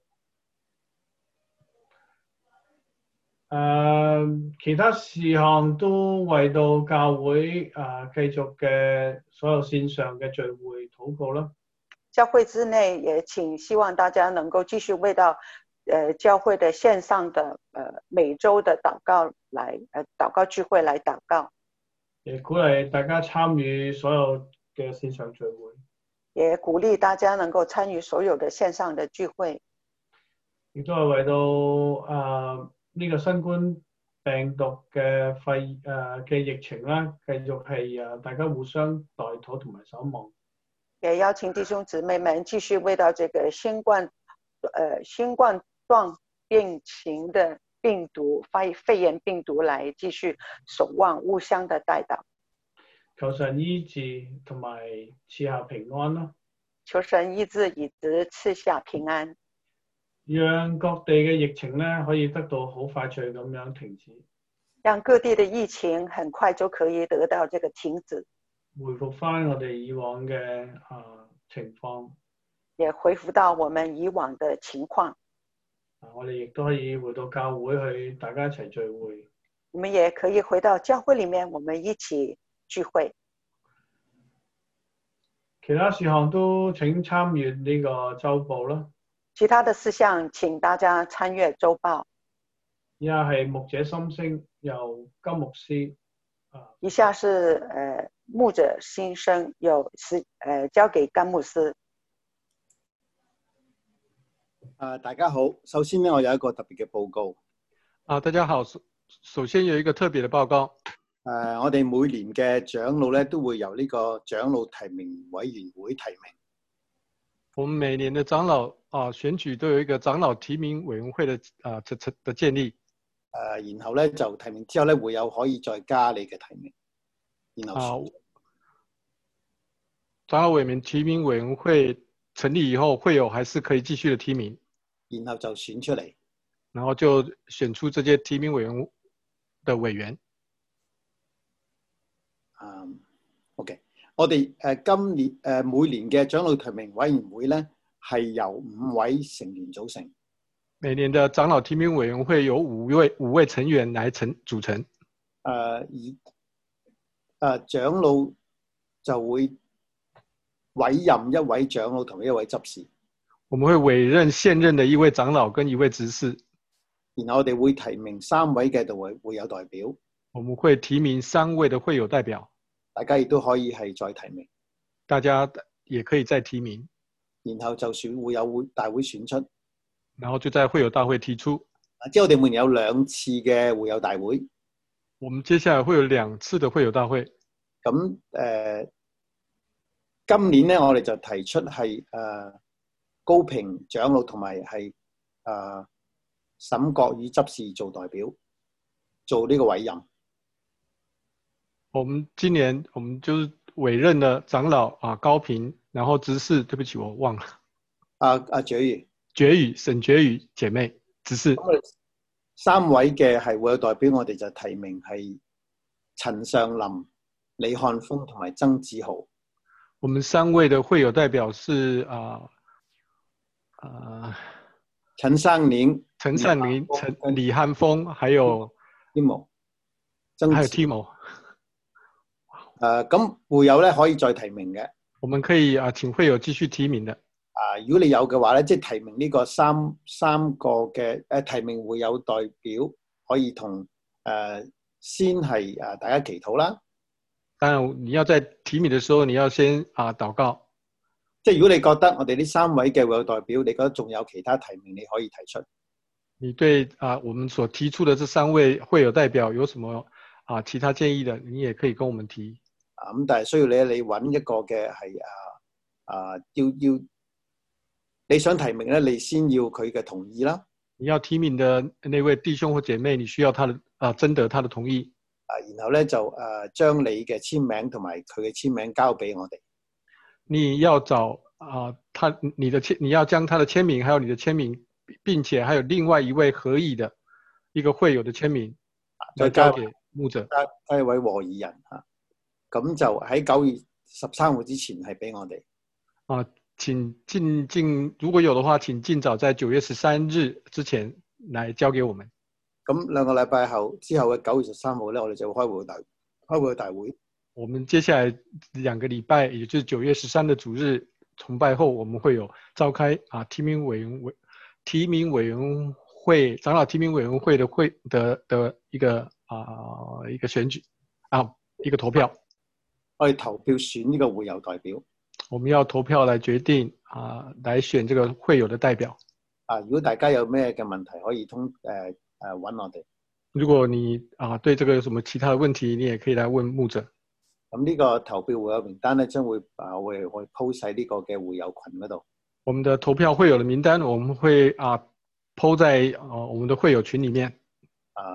誒、uh, 其他事項都為到教會啊繼續嘅所有線上嘅聚會禱告啦。 教會之內也請希望大家能夠繼續為到呃教會的線上的呃每週的禱告來呃禱告聚會來禱告。 也鼓勵大家參與所有嘅線上聚會。 也鼓勵大家能夠參與所有的線上的聚會。 亦都係為到啊呢、這個新冠病毒嘅肺誒嘅疫情啦，繼續係誒大家互相代禱同埋守望。 也邀請弟兄姊妹們繼續為到這個新冠呃新冠狀病情的病毒肺肺炎病毒來繼續守望，互相的代禱。 求神醫治同埋賜下平安咯。 求神醫治以及賜下平安。 讓各地嘅疫情咧可以得到好快脆咁樣停止， 讓各地嘅疫情很快就可以得到這個停止， 回復翻我哋以往嘅啊情況， 也恢復到我們以往嘅情況。 啊，我哋亦都可以回到教會去，大家一齊聚會。 我們也可以回到教會裡面，我們一起聚會。 其他事項都請參閱呢個週報啦。 其他的事項請大家參閱週報。 以下係牧者心聲，由金牧師。 以下是誒、呃、牧者心聲，由是誒、呃、交給金牧師。 啊，大家好，首先呢，我有一個特別嘅報告。 啊，大家好，首首先有一個特別嘅報告。 誒、啊，我哋每年嘅長老咧都會由呢個長老提名委員會提名。 我們每年的長老啊選舉都有一個長老提名委員會的啊的的建立。 誒、啊，然後咧就提名之後咧會有可以再加你嘅提名。然後、 啊、長老委員提名委員會成立以後，會有還是可以繼續的提名。 然後就選出嚟。 然後就選出這些提名委員的委員。 嗯 ，OK。我哋誒今年誒每年嘅長老提名委員會咧係由五位成員組成。 每年的長老提名委員會由五位五位成員來成組成。 誒以誒長老就會委任一位長老同一位執事。 我們會委任現任的一位長老跟一位執事。 然後我哋會提名三位嘅會會有代表。 我們會提名三位的會有代表。 大家亦都可以係再提名， 大家也可以再提名， 然後就選會有會大會選出， 然後就在會友大會提出。 即係我哋每年有兩次嘅會友大會。 我們接下來會有兩次的會友大會。 咁誒、呃，今年咧我哋就提出係誒、呃、高評長老同埋係誒沈國宇執事做代表，做呢個委任。 我們今年我們就是委任了長老啊高平，然後執事，對不起我忘了。 阿阿絕宇， 絕宇沈絕宇姐妹執事。 三位嘅係會有代表，我哋就提名係陳尚林、李漢峰同埋曾子豪。 我們三位的會友代表是啊啊陳生年、 陳尚林、陳李漢峰，還有 Timo， 還有 Timo。 誒咁會友咧可以再提名嘅， 我們可以啊請會友繼續提名的。 啊，如果你有嘅話咧，即係提名呢個三三個嘅誒提名會友代表，可以同誒、呃、先係誒大家祈禱啦。 當然你要在提名嘅時候，你要先啊禱告。 即係如果你覺得我哋呢三位嘅會友代表，你覺得仲有其他提名，你可以提出。 你對啊我們所提出的這三位會友代表有什麼啊其他建議的，你也可以跟我們提。 啊咁，但係需要你你揾一個嘅係啊啊要要你想提名咧，你先要佢嘅同意啦。 你要提名的那位弟兄或姐妹，你需要他的啊徵得他的同意。 啊，然後咧就誒將你嘅簽名同埋佢嘅簽名交俾我哋。 你要找啊他你的簽，你要將他的簽名，還有你的簽名，並且還有另外一位合意的一個會友的簽名，再交給牧者， 係一位和議人嚇。咁就喺九月十三號之前係俾我哋。 啊，請盡盡，如果有的話，請盡早在九月十三日之前來交給我們。 咁兩個禮拜後之後嘅九月十三號咧，我哋就會開會大開會大會。我們接下來兩個禮拜，也就是九月十三的主日崇拜後，我們會有召開啊提名委員委提名委員會長老提名委員會的會的的一個啊一個選舉啊一個投票。 我哋投票選呢個會友代表。 我們要投票來決定啊，來選這個會友的代表。 啊，如果大家有咩嘅問題，可以通誒誒揾我哋。 如果你啊對這個有什麼其他的問題，你也可以來問牧者。 咁呢個投票會友名單咧，將會啊會會 post 喺呢個嘅會友群嗰度。 我們的投票會友的名單，我們會啊 po 在啊我們的會友群裡面。 啊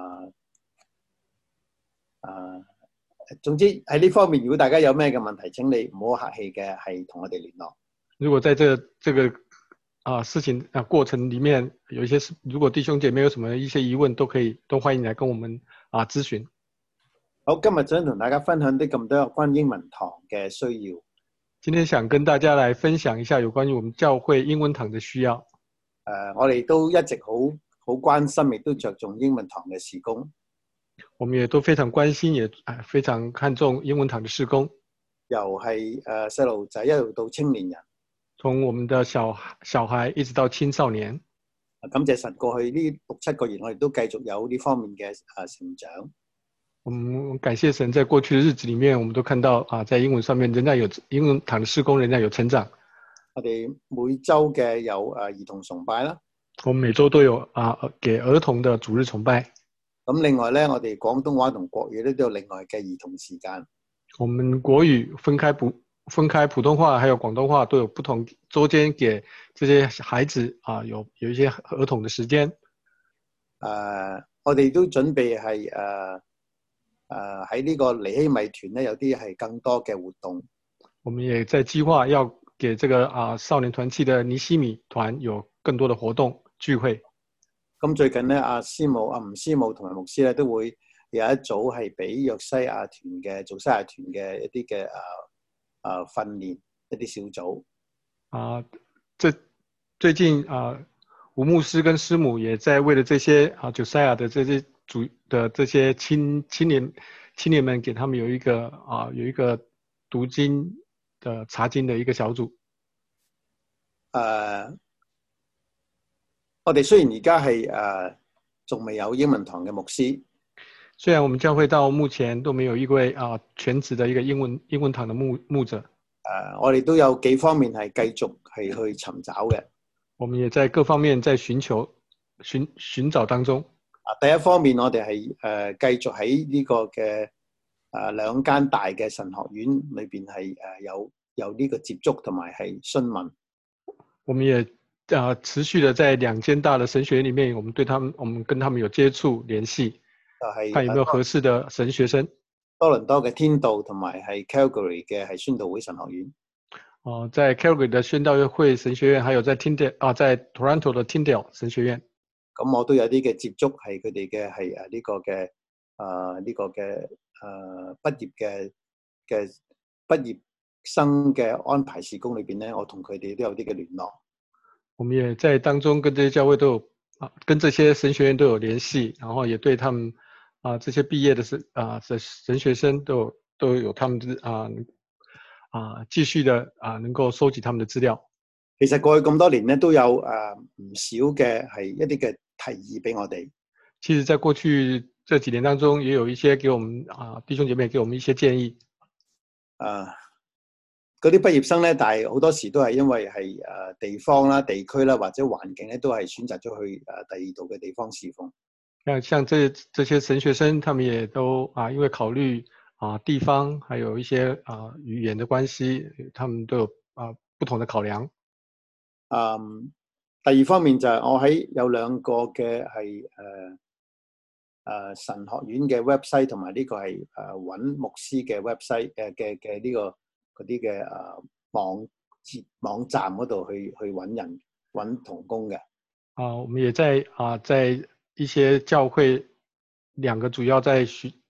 啊。總之喺呢方面，如果大家有咩嘅問題，請你唔好客氣嘅，係同我哋聯絡。 如果在這個、這個啊事情啊過程裡面有一些，如果弟兄姐妹有什麼一些疑問，都可以都歡迎來跟我們啊諮詢。 好，今日想同大家分享啲咁多有關英文堂嘅需要。 今天想跟大家來分享一下有關於我們教會英文堂的需要。 誒、呃，我哋都一直好好關心，亦都着重英文堂嘅事工。 我們也都非常關心，也非常看重英文堂的事工。 由係誒細路仔一路到青年人， 從我們的小小孩一直到青少年。 感謝神，過去呢六七個月，我哋都繼續有呢方面嘅誒成長。 我們感謝神，在過去的日子裡面，我們都看到啊，在英文上面仍然有英文堂的事工，仍然有成長。 我哋每週嘅有誒兒童崇拜啦。 我們每週都有啊，給兒童的主日崇拜。 咁另外咧，我哋廣東話同國語咧都有另外嘅兒童時間。 我們國語分開普分開普通話，還有廣東話都有不同週間給這些孩子啊，有有一些兒童的時間。誒、 呃，我哋都準備係誒誒喺呢個尼希米團咧，有啲係更多嘅活動。 我們也在計劃要給這個啊少年團契的尼希米團有更多的活動聚會。 咁最近咧，阿師母、阿吳師母同埋牧師咧，都會有一組係俾約西亞團嘅做西亞團嘅一啲嘅誒誒訓練一啲小組。啊， 這最近啊，吳牧師跟師母也在為了這些啊約西亞的這些主的這些青青年青年們，給他們有一個啊有一個讀經的查經的一個小組。 誒、uh,。我哋雖然而家係誒仲未有英文堂嘅牧師， 雖然我們教會到目前都沒有一位啊、呃、全職的一個英文英文堂的牧牧者，誒、 uh, 我哋都有幾方面係繼續係去尋找嘅。 我們也在各方面在尋求尋尋找當中。 啊，第一方面我哋係誒繼續喺呢個嘅誒兩間大嘅神學院裏邊係誒有有呢個接觸同埋係詢問。 我們也啊、呃，持續的在兩間大的神學院裏面，我們對他們，我們跟他們有接觸聯繫， 係看有沒有合適的神學生。 多倫多嘅天道同埋係 Calgary 嘅係宣道會神學院。 哦、呃，在 Calgary 的宣道會神學院，還有在 Tyndale 啊，在 Toronto 的 Tyndale 神學院。 咁我都有啲嘅接觸，係佢哋嘅係誒呢個嘅誒呢個嘅誒、呃、畢業嘅嘅畢業生嘅安排事工裏邊咧，我同佢哋都有啲嘅聯絡。 我們也在當中跟這些教會都有啊，跟這些神學院都有聯繫，然後也對他們啊這些畢業的神啊神神學生都有都有他們的啊啊繼續的啊能夠收集他們的資料。 其實過去咁多年咧，都有誒唔少嘅係一啲嘅提議俾我哋。 其實，在過去這幾年當中，也有一些給我們啊弟兄姐妹給我們一些建議。 啊。嗰啲畢業生咧，但係好多時都係因為係誒地方啦、地區啦或者環境咧，都係選擇咗去誒第二度嘅地方侍奉。 像像這這些神學生，他們也都啊，因為考慮啊地方，還有一些啊語言的關係，他們都有啊不同的考量。 嗯，第二方面就係我喺有兩個嘅係誒誒神學院嘅 website 同埋呢個係誒揾牧師嘅 website 誒嘅嘅呢個。嗰啲嘅誒網節網站嗰度去去揾人揾同工嘅。啊， 我們也在啊，在一些教會兩個主要在尋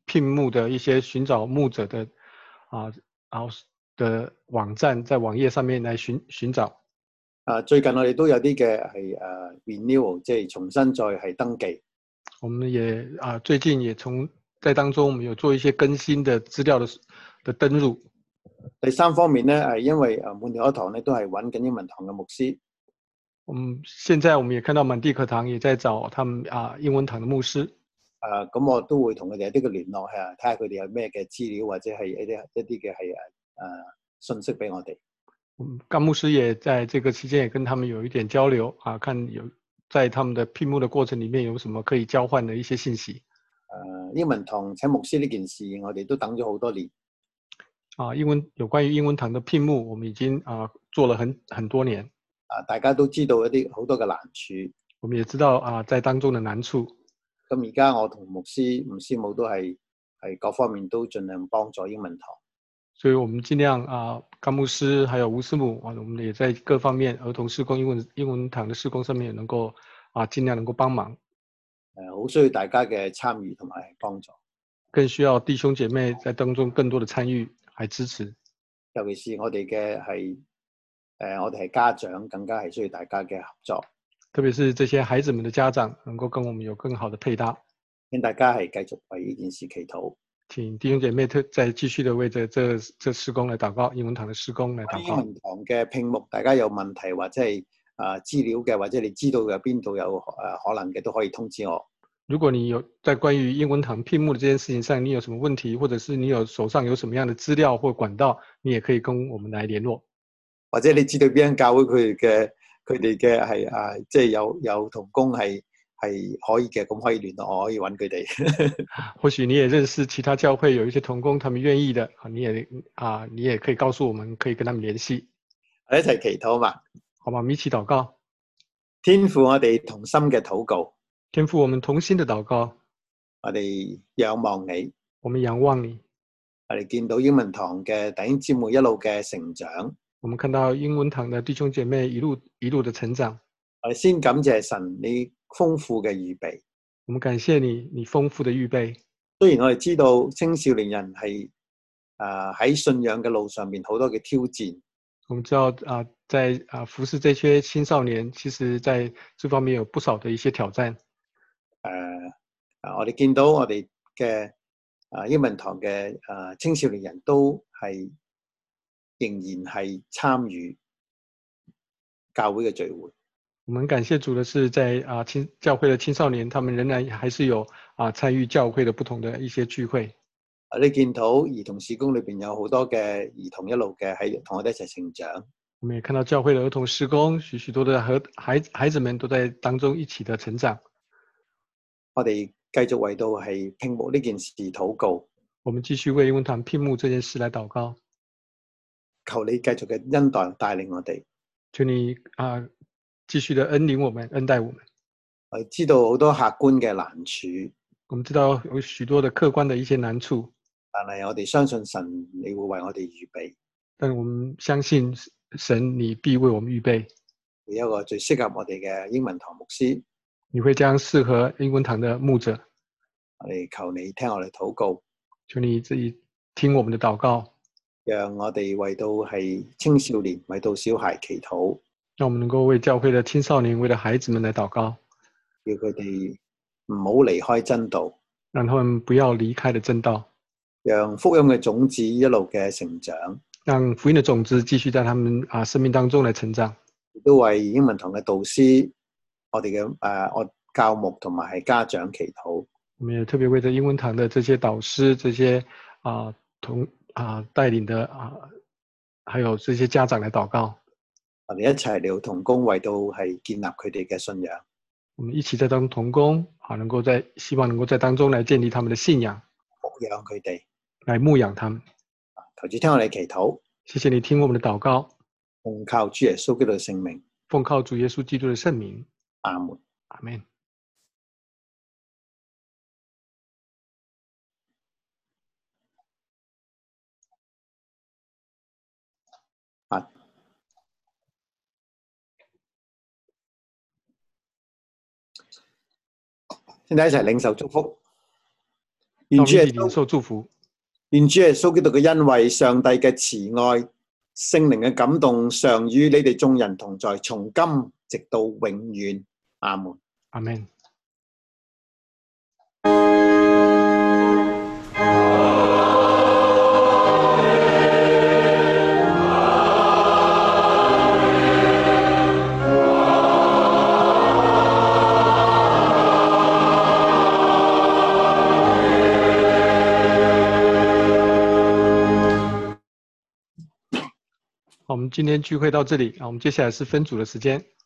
聘牧的一些寻找牧者的啊，然后的網站，在網頁上面來尋尋找。 啊，最近我哋都有啲嘅係誒 renewal，即係重新再係登記。 我們也啊最近也從在當中，我們有做一些更新的資料的的登入。 第三方面咧，係因為誒滿地可堂咧都係揾緊英文堂嘅牧師。 嗯，現在我們也看到滿地可堂也在找他們啊英文堂的牧師。 啊，咁我都會同佢哋有啲嘅聯絡係睇下佢哋有咩嘅資料或者係一啲一啲嘅係誒誒信息俾我哋。 嗯，甘牧師也在這個期間也跟他們有一點交流啊，看有在他們的聘牧的過程裡面有什麼可以交換的一些信息。 誒，英文堂請牧師呢件事，我哋都等咗好多年。 啊，英文有關於英文堂的聘牧，我們已經啊做了很很多年。 啊，大家都知道一啲好多嘅難處。 我們也知道啊，在當中的難處。 咁而家我同牧師、吳師母都係係各方面都盡量幫助英文堂。 所以我們盡量啊，甘牧師還有吳師母啊，我們也在各方面兒童事工、英文英文堂的事工上面能夠啊盡量能夠幫忙。 誒，好需要大家嘅參與同埋幫助。 更需要弟兄姐妹在當中更多的參與還支持。 尤其是我哋嘅係誒，我哋係家長，更加係需要大家嘅合作。 特別是這些孩子們的家長能夠跟我們有更好的配搭。 請大家係繼續為呢件事祈禱。 請弟兄姐妹特再繼續的為這這這事工來禱告，英文堂的事工來禱告。 英文堂嘅聘牧，大家有問題或者係啊資料嘅，或者你知道有邊度有誒可能嘅，都可以通知我。 如果你有在關於英文堂聘牧的這件事情上，你有什麼問題，或者是你有手上有什麼樣的資料或管道，你也可以跟我們來聯絡。 或者你知道邊間教會佢嘅佢哋嘅係啊，即係有有同工係係可以嘅，咁可以聯絡我，可以揾佢哋。 或許你也認識其他教會有一些同工，他們願意的，你也啊，你也可以告訴我們，可以跟他們聯繫。 我哋一齊祈禱嘛， 好嘛，我們一起禱告。 天父，我哋同心嘅禱告。 天父，我們同心的禱告。 我哋仰望你。 我們仰望你。 我哋見到英文堂嘅弟兄姊妹一路嘅成長。 我們看到英文堂的弟兄姐妹一路一路的成長。 我哋先感謝神你豐富嘅預備。 我們感謝你，你豐富的預備。 雖然我哋知道青少年人係啊喺信仰嘅路上面好多嘅挑戰。 我們知道啊，在啊服侍這些青少年，其實在這方面有不少的一些挑戰。 誒啊！我哋見到我哋嘅啊英文堂嘅啊青少年人都係仍然係參與教會嘅聚會。 我們感謝主的是，在啊青教會的青少年，他們仍然還是有啊參與教會的不同的一些聚會。 啊！你見到兒童事工裏邊有好多嘅兒童一路嘅喺同我哋一齊成長。 我們也看到教會的兒童事工，許許多多的和孩孩子們都在當中一起的成長。 我哋繼續為到係聘牧呢件事禱告。 我們繼續為英文堂聘牧這件事來禱告。 求你繼續嘅恩待帶領我哋。 求你啊，繼續的恩領我們，恩待我們。 我知道好多客觀嘅難處。 我們知道有許多的客觀的一些難處。 但係我哋相信神，你會為我哋預備。 但我們相信神，你必為我們預備。 有一個最適合我哋嘅英文堂牧師。 你會將適合英文堂的牧者。 我哋求你聽我哋禱告。 求你自己聽我們的禱告。 讓我哋為到係青少年，為到小孩祈禱。 讓我們能夠為教會的青少年，為了孩子們來禱告。 叫佢哋唔好離開真道。 讓他們不要離開的真道。 讓福音嘅種子一路嘅成長。 讓福音的種子繼續在他們啊生命當中來成長。 亦都為英文堂嘅導師，我哋嘅誒我教牧同埋係家長祈禱。 我們也特別為着英文堂的這些導師、這些啊同啊帶領的啊，還有這些家長來禱告。 我哋一齊嚟同工，為到係建立佢哋嘅信仰。 我們一起在當同工啊，能夠在希望能夠在當中來建立他們的信仰， 牧養佢哋， 來牧養他們。 求主聽我哋祈禱。 謝謝你聽我們的禱告。 奉靠主耶穌基督嘅聖名。 奉靠主耶穌基督的聖名。 阿門。 阿門。 啊。先大家一齊領受祝福。 让我们一願主耶起領受祝福。 願主耶穌基督嘅恩惠、上帝嘅慈愛、聖靈嘅感動，常與你哋眾人同在，從今直到永遠。阿門。 阿門。好，我们今天聚会到这里啊，我们接下来是分组的时间。